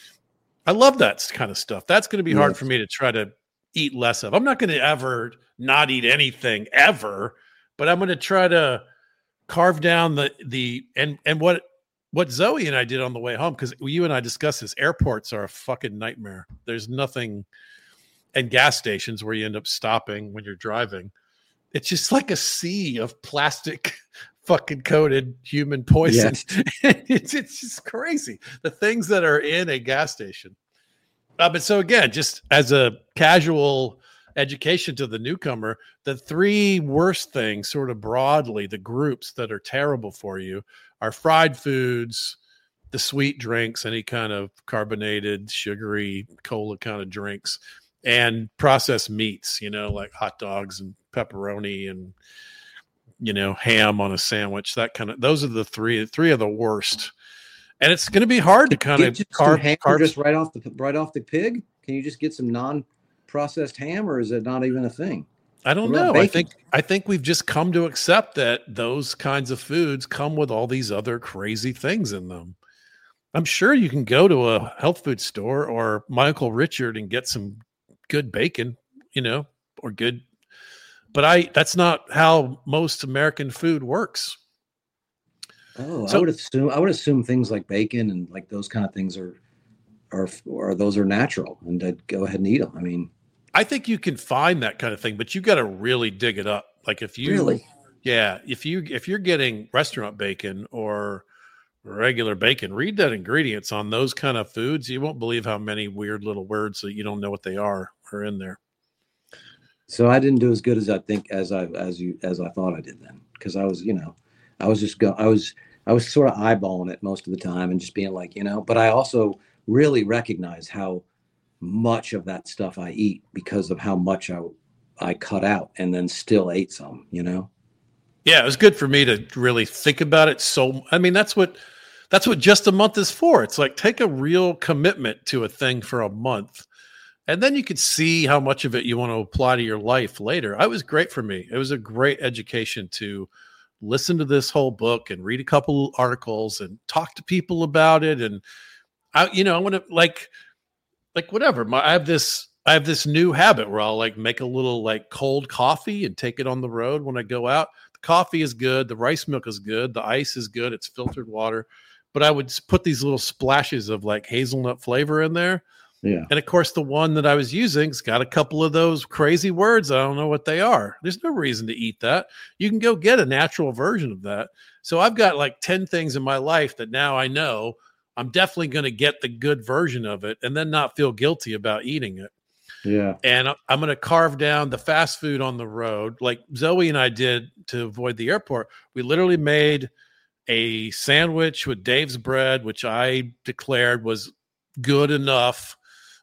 I love that kind of stuff. That's going to be hard yes. for me to try to eat less of. I'm not going to ever not eat anything ever, but I'm going to try to carve down the the and and what what Zoe and I did on the way home, because you and I discussed this. Airports are a fucking nightmare. There's nothing, and gas stations where you end up stopping when you're driving. It's just like a sea of plastic fucking coated human poison. Yes. it's it's just crazy. The things that are in a gas station. Uh, but so again, just as a casual education to the newcomer, the three worst things, sort of broadly, the groups that are terrible for you are fried foods, the sweet drinks, any kind of carbonated, sugary, cola kind of drinks, and processed meats, you know, like hot dogs and pepperoni and, you know, ham on a sandwich, that kind of, those are the three, three of the worst. And it's going to be hard to kind of carve ham just right off the, right off the pig. Can you just get some non-processed ham, or is it not even a thing? I don't know. I think, I think we've just come to accept that those kinds of foods come with all these other crazy things in them. I'm sure you can go to a health food store or Michael Richard and get some good bacon, you know, or good, but I, that's not how most American food works. Oh, so, I would assume, I would assume things like bacon and like those kind of things are, are, or those are natural, and I'd go ahead and eat them. I mean, I think you can find that kind of thing, but you got to really dig it up. Like if you, really, yeah, if you, if you're getting restaurant bacon or regular bacon, read that ingredients on those kind of foods. You won't believe how many weird little words that you don't know what they are are in there. So I didn't do as good as I think as I as you as I thought I did then, because I was, you know, I was just go I was I was sort of eyeballing it most of the time and just being like, you know, but I also really recognize how much of that stuff I eat because of how much I I cut out and then still ate some, you know. Yeah, it was good for me to really think about it. So I mean, that's what that's what just a month is for. It's like take a real commitment to a thing for a month. And then you could see how much of it you want to apply to your life later. It was great for me. It was a great education to listen to this whole book and read a couple articles and talk to people about it. And I, you know, I want to like, like whatever. My, I have this, I have this new habit where I'll like make a little like cold coffee and take it on the road when I go out. The coffee is good. The rice milk is good. The ice is good. It's filtered water. But I would put these little splashes of like hazelnut flavor in there. Yeah. And of course, the one that I was using's got a couple of those crazy words. I don't know what they are. There's no reason to eat that. You can go get a natural version of that. So I've got like ten things in my life that now I know I'm definitely going to get the good version of it and then not feel guilty about eating it. Yeah. And I'm going to carve down the fast food on the road like Zoe and I did to avoid the airport. We literally made a sandwich with Dave's bread, which I declared was good enough.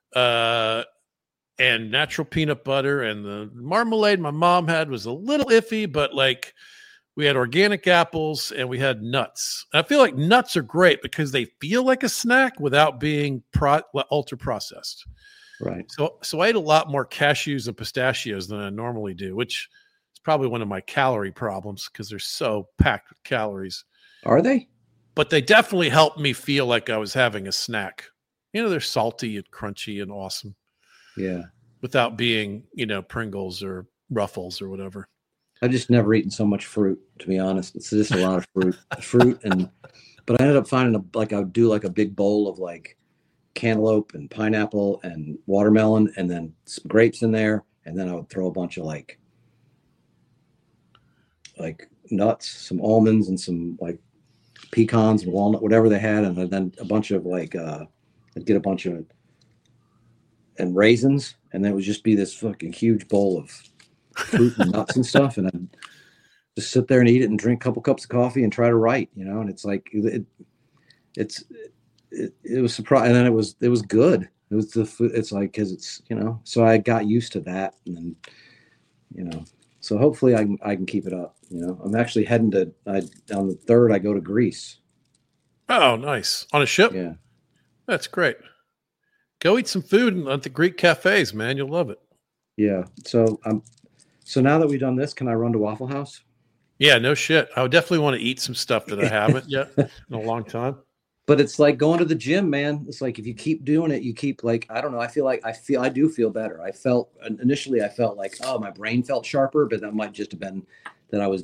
Uh, and natural peanut butter, and the marmalade my mom had was a little iffy, but like we had organic apples and we had nuts. I feel like nuts are great because they feel like a snack without being pro- ultra processed. Right. So, so I ate a lot more cashews and pistachios than I normally do, which is probably one of my calorie problems because they're so packed with calories. Are they? But they definitely helped me feel like I was having a snack. You know, they're salty and crunchy and awesome. Yeah. Without being, you know, Pringles or Ruffles or whatever. I've just never eaten so much fruit, to be honest. It's just a lot of fruit, fruit. And, but I ended up finding a, like, I would do like a big bowl of like cantaloupe and pineapple and watermelon and then some grapes in there. And then I would throw a bunch of like, like nuts, some almonds and some like pecans and walnut, whatever they had. And then a bunch of like, uh, I'd get a bunch of and raisins, and then it would just be this fucking huge bowl of fruit and nuts and stuff. And I'd just sit there and eat it and drink a couple cups of coffee and try to write, you know. And it's like it, it's it, it was surprising, and then it was it was good. It was the food. It's like because it's you know. So I got used to that, and then you know. So hopefully I can I can keep it up. You know, I'm actually heading to I on the third. I go to Greece. Oh, nice. On a ship. Yeah. That's great. Go eat some food at the Greek cafes, man. You'll love it. Yeah. So um, so now that we've done this, can I run to Waffle House? Yeah, no shit. I would definitely want to eat some stuff that I haven't yet in a long time. But it's like going to the gym, man. It's like if you keep doing it, you keep like I don't know. I feel like I feel I do feel better. I felt initially I felt like oh my brain felt sharper, but that might just have been that I was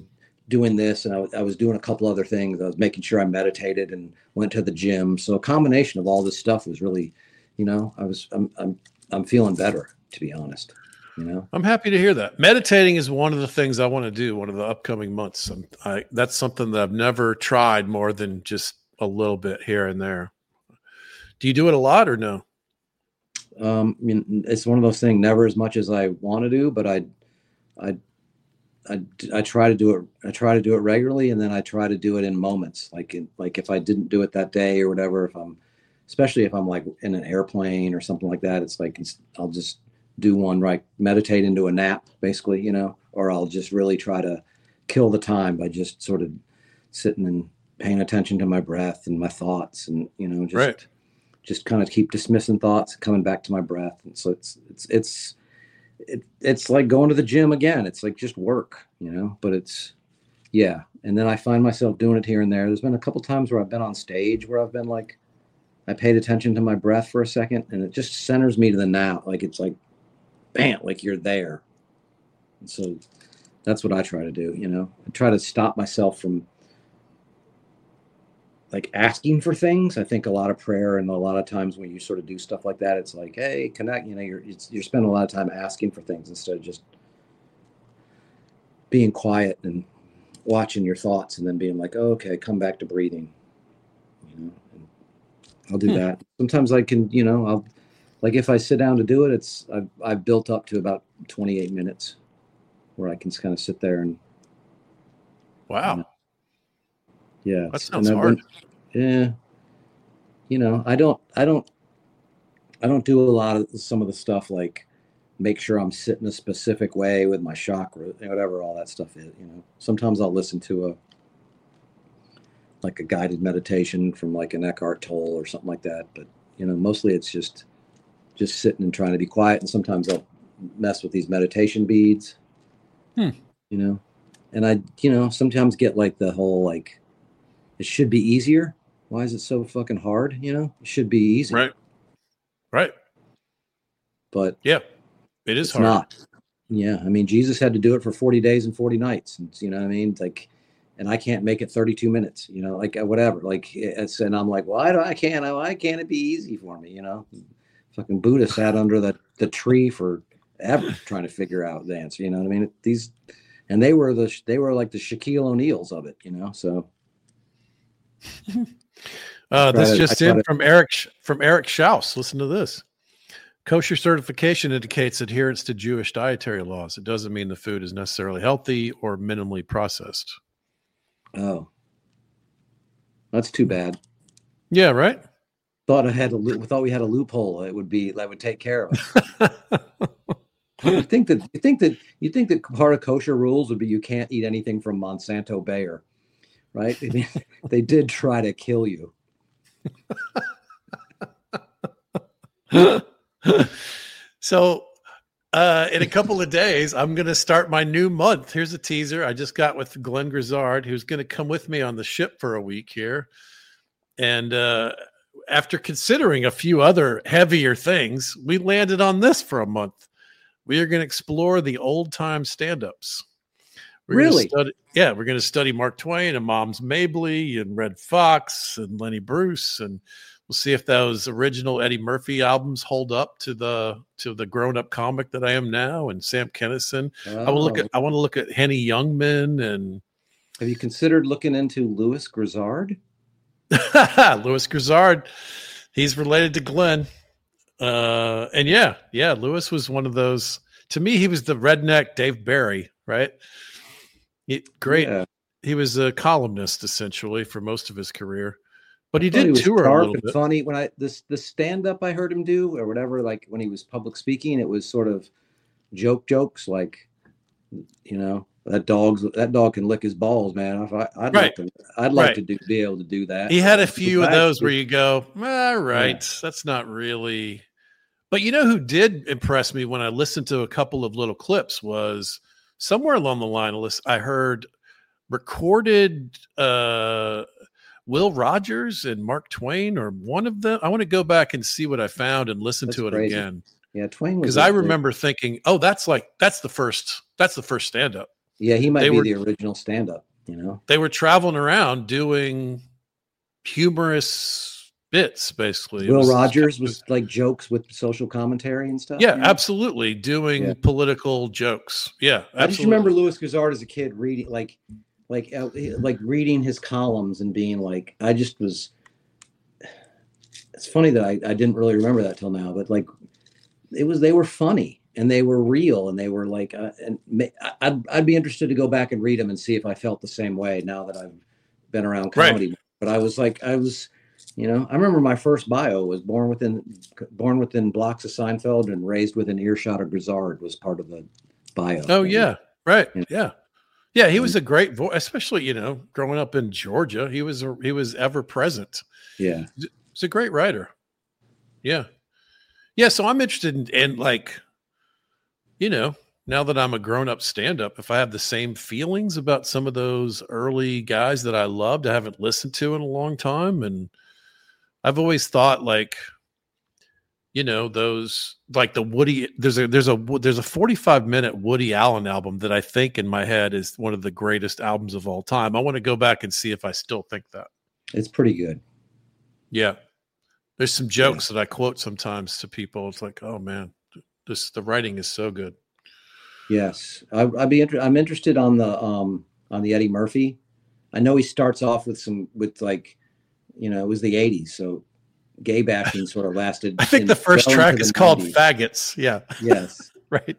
doing this, and I, w- I was doing a couple other things. I was making sure I meditated and went to the gym. So a combination of all this stuff was really, you know, I was I'm I'm I'm feeling better, to be honest. You know, I'm happy to hear that. Meditating is one of the things I want to do. One of the upcoming months. I'm, I that's something that I've never tried more than just a little bit here and there. Do you do it a lot or no? um, I mean, it's one of those things. Never as much as I want to do, but I, I, I, I try to do it. I try to do it regularly, and then I try to do it in moments. Like in, like if I didn't do it that day or whatever, if I'm, especially if I'm like in an airplane or something like that, it's like it's, I'll just do one, right, meditate into a nap, basically, you know, or I'll just really try to kill the time by just sort of sitting and paying attention to my breath and my thoughts, and you know, just right. just kind of keep dismissing thoughts, coming back to my breath. And so it's it's it's it, it's like going to the gym again. It's like just work, you know, but it's yeah. And then I find myself doing it here and there. There's been a couple times where I've been on stage where I've been like, I paid attention to my breath for a second, and it just centers me to the now. Like it's like, bam, like you're there. And so that's what I try to do, you know. I try to stop myself from like asking for things. I think a lot of prayer, and a lot of times when you sort of do stuff like that, it's like, hey, connect, you know, you're it's, you're spending a lot of time asking for things instead of just being quiet and watching your thoughts and then being like, oh, okay, come back to breathing, you know. And I'll do hmm. that. Sometimes I can, you know, I'll like if I sit down to do it, it's I've I've built up to about twenty-eight minutes where I can kind of sit there and wow. You know, yeah. That sounds hard. Been, yeah. You know, I don't I don't I don't do a lot of some of the stuff like make sure I'm sitting a specific way with my chakra, whatever all that stuff is, you know. Sometimes I'll listen to a like a guided meditation from like an Eckhart Tolle or something like that, but you know, mostly it's just just sitting and trying to be quiet. And sometimes I'll mess with these meditation beads, hmm. you know, and I, you know, sometimes get like the whole, like, it should be easier. Why is it so fucking hard? You know, it should be easy. Right. Right. But yeah, it is it's hard. Not. Yeah. I mean, Jesus had to do it for forty days and forty nights. And, you know what I mean? It's like, and I can't make it thirty-two minutes, you know, like whatever, like it's, and I'm like, why do I can't, why can't it be easy for me? You know, fucking Buddha sat under the, the tree for ever trying to figure out the answer. You know what I mean? These, and they were the, they were like the Shaquille O'Neals of it, you know? So. uh, this to, just in to, from Eric, from Eric Schaus. Listen to this. Kosher certification indicates adherence to Jewish dietary laws. It doesn't mean the food is necessarily healthy or minimally processed. Oh, that's too bad. Yeah, right. Thought I had a thought we had a loophole. It would be that would take care of us. you think that you think that you think that part of kosher rules would be you can't eat anything from Monsanto Bayer, right? They, they did try to kill you. So. Uh, in a couple of days, I'm going to start my new month. Here's a teaser. I just got with Glenn Grizzard, who's going to come with me on the ship for a week here. And uh, after considering a few other heavier things, we landed on this for a month. We are going to explore the old time stand-ups. We're really? Study, yeah, we're going to study Mark Twain and Moms Mabley and Red Fox and Lenny Bruce, and we'll see if those original Eddie Murphy albums hold up to the to the grown-up comic that I am now, and Sam Kinison. Oh. I will look at I want to look at Henny Youngman. And have you considered looking into Louis Grizzard? Louis Grizzard, he's related to Glenn. Uh, and yeah, yeah, Louis was one of those. To me, he was the redneck Dave Barry, right? He, great. Yeah. He was a columnist essentially for most of his career. But he did he tour a little bit. Funny when I this the stand up I heard him do or whatever, like when he was public speaking, it was sort of joke jokes like, you know, that dog's that dog can lick his balls, man. If I, I'd right. like to, I'd like right. to do, be able to do that. He had a few of those where you go, all right, yeah. that's not really. But you know who did impress me when I listened to a couple of little clips was somewhere along the line. I heard recorded. Uh, Will Rogers and Mark Twain, or one of them. I want to go back and see what I found and listen that's to it crazy. again. Yeah, Twain was because I remember thinking, "Oh, that's like that's the first that's the first stand up." Yeah, he might they be were, the original stand up. You know, they were traveling around doing humorous bits, basically. Will was, Rogers was like jokes with social commentary and stuff. Yeah, you know? absolutely. Doing yeah. political jokes. Yeah, absolutely. I just remember Louis Gossard as a kid reading, like, like, uh, like reading his columns and being like, I just was. It's funny that I, I didn't really remember that till now, but like, it was they were funny and they were real and they were like, uh, and I'd I'd be interested to go back and read them and see if I felt the same way now that I've been around comedy. Right. But I was like, I was. You know, I remember my first bio was born within born within blocks of Seinfeld and raised within earshot of Grizzard was part of the bio. Oh yeah, right. Yeah, yeah. yeah he was a great voice, especially you know, growing up in Georgia. He was a, he was ever present. Yeah, he's a great writer. Yeah, yeah. So I'm interested in, in like, you know, now that I'm a grown up stand up, if I have the same feelings about some of those early guys that I loved, I haven't listened to in a long time, and I've always thought like, you know, those like the Woody, there's a, there's a, there's a forty-five minute Woody Allen album that I think in my head is one of the greatest albums of all time. I want to go back and see if I still think that. It's pretty good. Yeah. There's some jokes yeah. that I quote sometimes to people. It's like, oh man, this, the writing is so good. Yes. I, I'd be interested. I'm interested on the, um, on the Eddie Murphy. I know he starts off with some, with like, you know, it was the eighties, so gay bashing sort of lasted. I think the first track is called Faggots. Yeah. Yes. Right.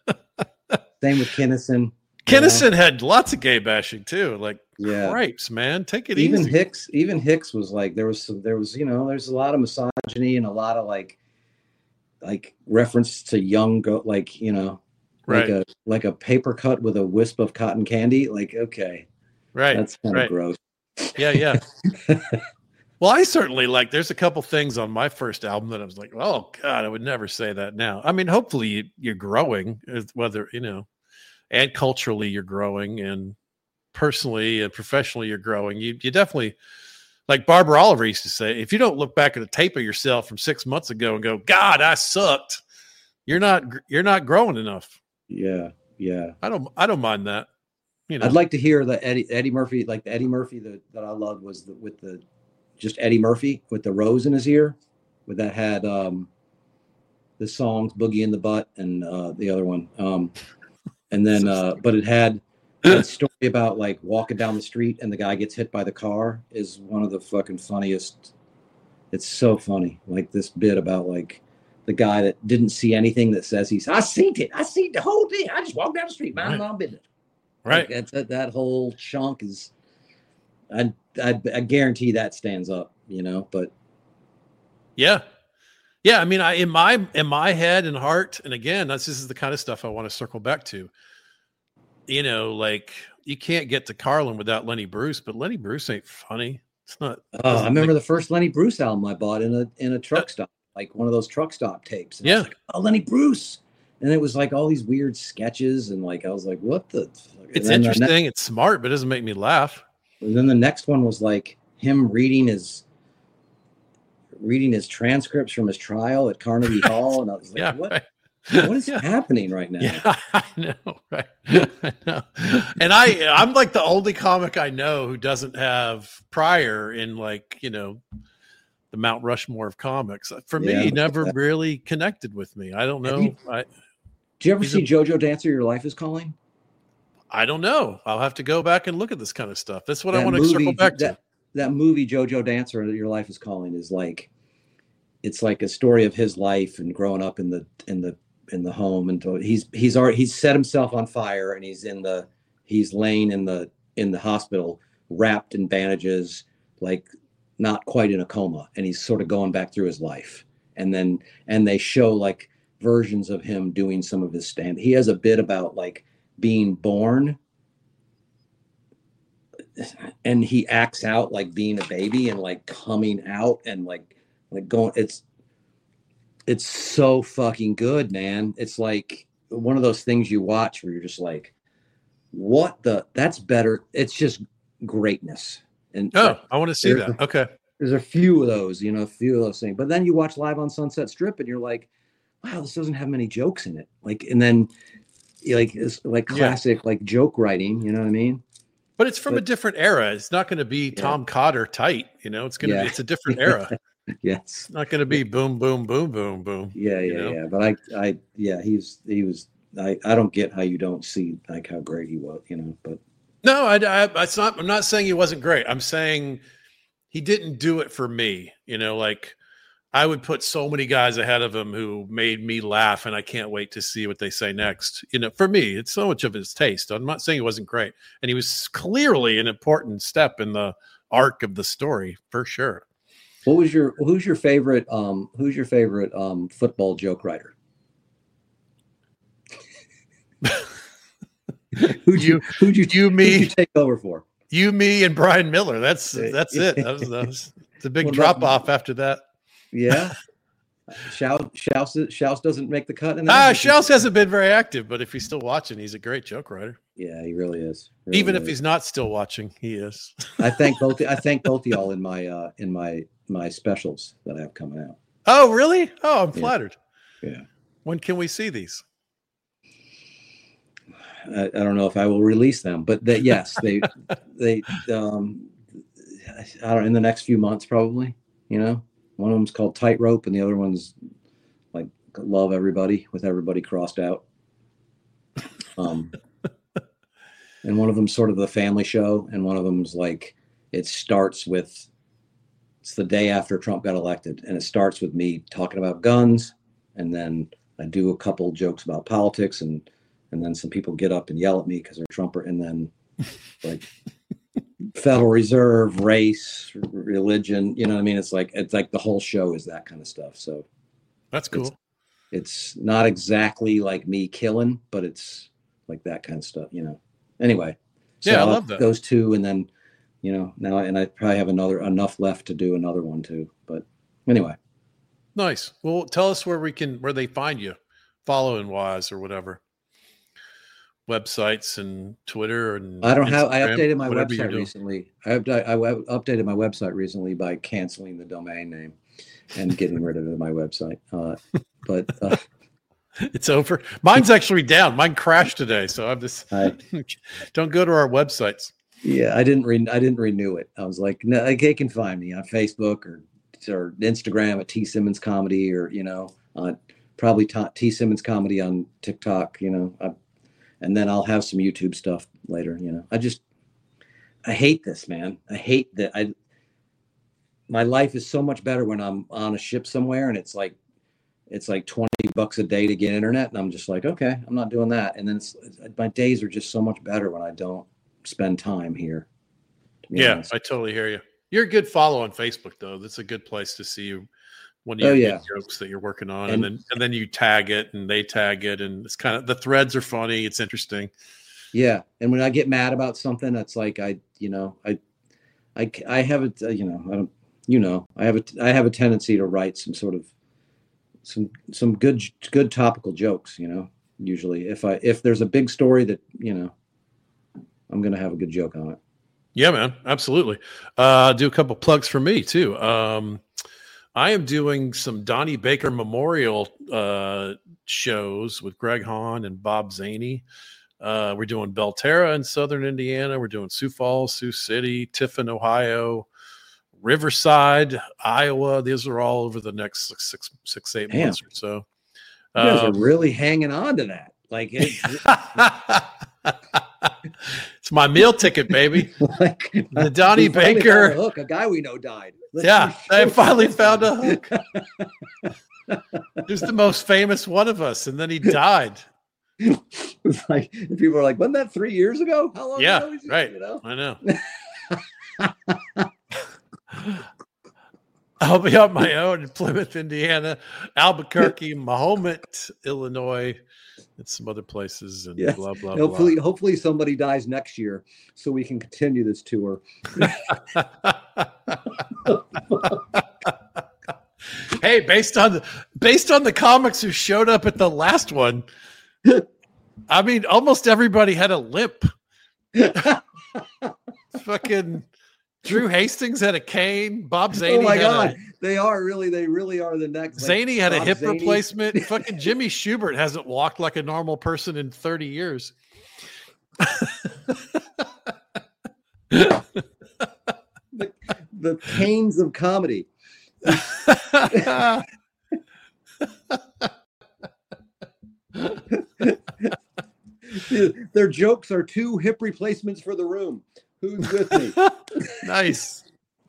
Same with Kinnison. Kinnison you know? had lots of gay bashing too. Like, yeah. cripes, man, take it even easy. Even Hicks, even Hicks was like, there was some, there was, you know, there's a lot of misogyny and a lot of like, like reference to young, go, like, you know, like right. a, like a paper cut with a wisp of cotton candy. Like, okay. Right. That's kind right. of gross. Yeah. Yeah. Well, I certainly like, there's a couple things on my first album that I was like, oh God, I would never say that now. I mean, hopefully you, you're growing, whether, you know, and culturally you're growing and personally and professionally you're growing. You, you definitely, like Barbara Oliver used to say, if you don't look back at a tape of yourself from six months ago and go, God, I sucked. You're not, you're not growing enough. Yeah. Yeah. I don't, I don't mind that. You know, I'd like to hear the Eddie, Eddie Murphy, like the Eddie Murphy that, that I loved was the, with the, just Eddie Murphy with the rose in his ear, with that had um, the songs Boogie in the Butt and uh, the other one. Um, and then, uh, but it had a story about like walking down the street and the guy gets hit by the car is one of the fucking funniest. It's so funny. Like this bit about like the guy that didn't see anything that says he's, I seen it. I seen the whole thing. I just walked down the street, minding my own business. Right. Like, that, that whole chunk is, I, I I guarantee that stands up, you know, but yeah. Yeah. I mean, I, in my, in my head and heart, and again, that's, this is the kind of stuff I want to circle back to, you know, like you can't get to Carlin without Lenny Bruce, but Lenny Bruce ain't funny. It's not. Oh, I remember make... the first Lenny Bruce album I bought in a, in a truck stop, like one of those truck stop tapes. And yeah. I was like, oh, Lenny Bruce. And it was like all these weird sketches. And like, I was like, what the, it's interesting. Next... It's smart, but it doesn't make me laugh. And then the next one was like him reading his reading his transcripts from his trial at Carnegie Hall, and I was like, yeah, "What? Right. What is yeah. happening right now?" Yeah, I know, right? I know. And I, I'm like the only comic I know who doesn't have Pryor in like you know the Mount Rushmore of comics. For me, yeah, he never really connected with me. I don't know. You, I, do you ever see a, JoJo Dancer? Your Life is Calling. I don't know. I'll have to go back and look at this kind of stuff. That's what that I want movie, to circle back that, to. That movie, JoJo Dancer, Your Life is Calling, is like, it's like a story of his life and growing up in the in the in the home. And he's he's already he's set himself on fire, and he's in the he's laying in the in the hospital, wrapped in bandages, like not quite in a coma, and he's sort of going back through his life. And then and they show like versions of him doing some of his stand. He has a bit about like being born, and he acts out like being a baby and like coming out and like like going it's it's so fucking good, man. It's like one of those things you watch where you're just like, what the that's better. It's just greatness. And oh like, I want to see that. A, okay, there's a few of those, you know, a few of those things, but then you watch Live on Sunset Strip and you're like, wow, this doesn't have many jokes in it. Like, and then like it's like classic, yeah. like joke writing, you know what I mean? But it's from But- a different era. It's not going to be Yeah. Tom Cotter tight. You know, it's going to Yeah. be, it's a different era. Yes. It's not going to be boom, boom, boom, boom, boom. Yeah, you yeah, know? yeah. But I, I, yeah, he's he was. I, I don't get how you don't see like how great he was, you know. But No, I, I, it's not. I'm not saying he wasn't great. I'm saying he didn't do it for me. You know, like I would put so many guys ahead of him who made me laugh, and I can't wait to see what they say next. You know, for me, it's so much of his taste. I'm not saying he wasn't great, and he was clearly an important step in the arc of the story for sure. what was your who's your favorite um who's your favorite um football joke writer? Who'd you who'd you, You, who'd me, you take over for? you, me, and Brian Miller. That's that's it. That was, that was it's a big What about- drop off after that. Yeah. Shouse, Shouse, Shouse doesn't make the cut. In Ah, that? Shouse hasn't been very active, but if he's still watching, he's a great joke writer. Yeah, he really is. Really Even if is. he's not still watching, he is. I thank both. I thank both of y'all in my uh, in my my specials that I have coming out. Oh, really? Oh, I'm Yeah. flattered. Yeah. When can we see these? I, I don't know if I will release them, but that yes, they they um I don't in the next few months probably. You know, one of them's called Tightrope, and the other one's like Love Everybody with everybody crossed out. Um, and one of them's sort of the family show, and one of them's like it starts with it's the day after Trump got elected, and it starts with me talking about guns, and then I do a couple jokes about politics, and and then some people get up and yell at me because they're Trumper, and then like Federal Reserve, race, religion, you know what I mean? It's like it's like the whole show is that kind of stuff. So That's cool. it's not exactly like me killing, but it's like that kind of stuff, you know. Anyway, so Yeah, I I'll love that. Those two, and then you know now, and I probably have another enough left to do another one too. But anyway, Nice. Well, tell us where we can where they find you, following wise or whatever. Websites and Twitter and I don't have. I Instagram, updated my whatever you're website doing. recently. I, upda- I web- updated my website recently by canceling the domain name and getting rid of my website. Uh, but uh, It's over. Mine's actually down. Mine crashed today, so I'm just I, don't go to our websites. yeah, I didn't. Re- I didn't renew it. I was like, no, like, they can find me on Facebook or or Instagram at T Simmons Comedy, or you know, on probably T, T Simmons Comedy on TikTok. You know, I, and then I'll have some YouTube stuff later. You know, I just I hate this, man. I hate that. I my life is so much better when I'm on a ship somewhere, and it's like it's like twenty bucks a day to get internet, and I'm just like, okay, I'm not doing that. And then it's, my days are just so much better when I don't spend time here. to be Yeah, honest. I totally hear you. You're a good follow on Facebook, though. That's a good place to see you when you Oh, get yeah. jokes that you're working on, and, And- then and then you tag it, and they tag it, and it's kind of the threads are funny. It's interesting. Yeah, and when I get mad about something, it's like I, you know, I, I, I have a, you know, I don't, you know, I have a, I have a tendency to write some sort of, some, some good, good topical jokes. You know, usually if I, if there's a big story that, you know, I'm gonna have a good joke on it. Yeah, man, absolutely. Uh, do a couple plugs for me too. Um, I am doing some Donnie Baker Memorial uh, shows with Greg Hahn and Bob Zaney. Uh, we're doing Belterra in Southern Indiana. We're doing Sioux Falls, Sioux City, Tiffin, Ohio, Riverside, Iowa. These are all over the next six, six, six eight Damn. months or so. You guys Um, are really hanging on to that. Like, it, it's my meal ticket, baby. like The Donnie we finally found Baker. a hook, a guy we know died. Let's Yeah, just I show finally him. found a hook. Who's the most famous one of us, and then he died. It's like people are like, wasn't that three years ago? How long Yeah, ago was it?" right. You know? I know. I'll be on my own in Plymouth, Indiana, Albuquerque, Mahomet, Illinois, and some other places, and Yes. blah blah Hopefully, hopefully somebody dies next year so we can continue this tour. blah. Hey, based on the based on the comics who showed up at the last one, I mean, almost everybody had a limp. Fucking Drew Hastings had a cane. Bob Zaney oh my had god, a they are really, they really are the next. like, Zaney had a Bob hip Zaney. replacement. Fucking Jimmy Schubert hasn't walked like a normal person in thirty years. the, the canes of comedy. Their jokes are two hip replacements for the room. Who's with me? Nice.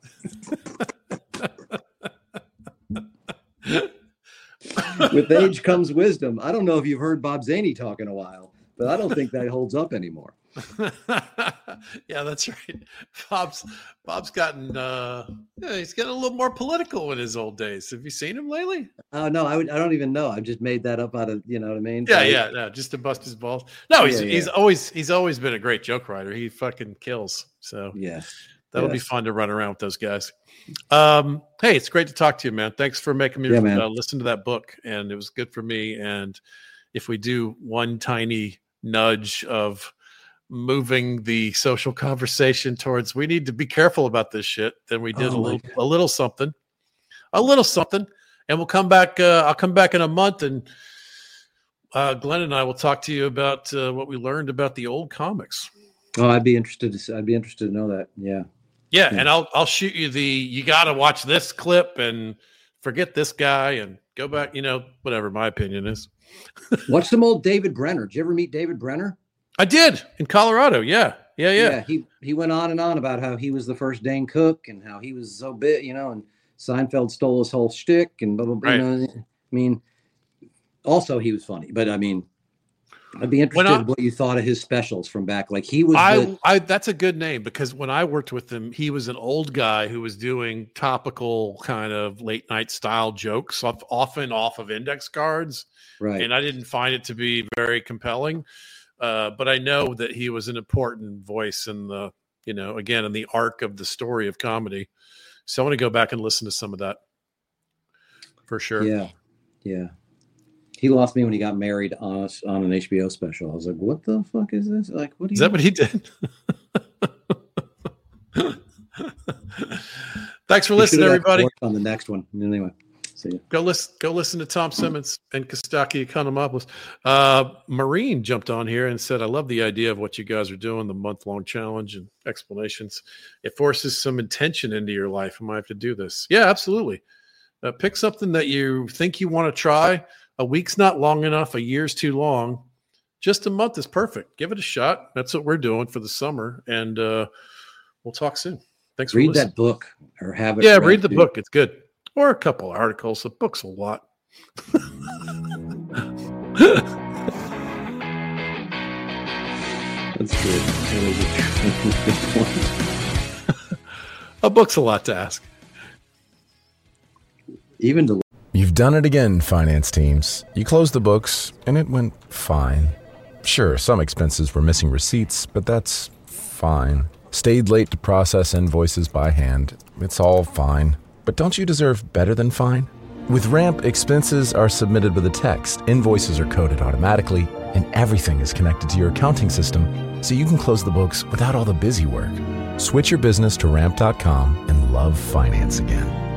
With age comes wisdom. I don't know if you've heard Bob Zaney talk in a while, but I don't think that holds up anymore. Yeah, that's right. Bob's Bob's gotten uh yeah, he's getting a little more political in his old days. Have you seen him lately? Oh uh, no, I would I don't even know. I just made that up out of, you know what I mean? Yeah, so, yeah, no, just to bust his balls. No, he's yeah, yeah. he's always he's always been a great joke writer. He fucking kills. So yeah. That'll yes. be fun to run around with those guys. Um, hey, it's great to talk to you, man. Thanks for making me yeah, man. Uh, listen to that book, and it was good for me. And if we do one tiny nudge of moving the social conversation towards we need to be careful about this shit, then we did oh a little God. a little something, a little something, and we'll come back. Uh, I'll come back in a month, and uh, Glenn and I will talk to you about uh, what we learned about the old comics. Oh, I'd be interested to. I'd be interested to know that. Yeah. Yeah, and I'll I'll shoot you the you got to watch this clip and forget this guy and go back, you know, whatever my opinion is. Watch some old David Brenner. Did you ever meet David Brenner? I did in Colorado. Yeah, yeah, yeah. Yeah, he he went on and on about how he was the first Dane Cook and how he was so big, you know, and Seinfeld stole his whole shtick and blah blah blah. Right. You know, I mean, also he was funny, but I mean, I'd be interested I, in what you thought of his specials from back. Like he was. I, the, I that's a good name because when I worked with him, he was an old guy who was doing topical kind of late night style jokes, often off of index cards. Right. And I didn't find it to be very compelling, uh, but I know that he was an important voice in the, you know, again in the arc of the story of comedy. So I want to go back and listen to some of that for sure. Yeah, yeah. He lost me when he got married on us on an H B O special. I was like, "What the fuck is this? Like, what? Is that what he did?" Thanks for he listening, everybody. On the next one, anyway. See you. Go listen. Go listen to Tom Simmons and Kostaki Economopoulos. Uh, Marine jumped on here and said, "I love the idea of what you guys are doing, the month-long challenge and explanations. It forces some intention into your life. I might have to do this." Yeah, absolutely. Uh, pick something that you think you want to try. A week's not long enough. A year's too long. Just a month is perfect. Give it a shot. That's what we're doing for the summer. And uh, we'll talk soon. Thanks for read listening. that book or have it. Yeah, read, read the dude. book. It's good. Or a couple articles. The book's a lot. That's good. A book's a lot to ask. Even to You've done it again, finance teams. You closed the books, and it went fine. Sure, some expenses were missing receipts, but that's fine. Stayed late to process invoices by hand. It's all fine. But don't you deserve better than fine? With Ramp, expenses are submitted with a text, invoices are coded automatically, and everything is connected to your accounting system, so you can close the books without all the busy work. Switch your business to ramp dot com and love finance again.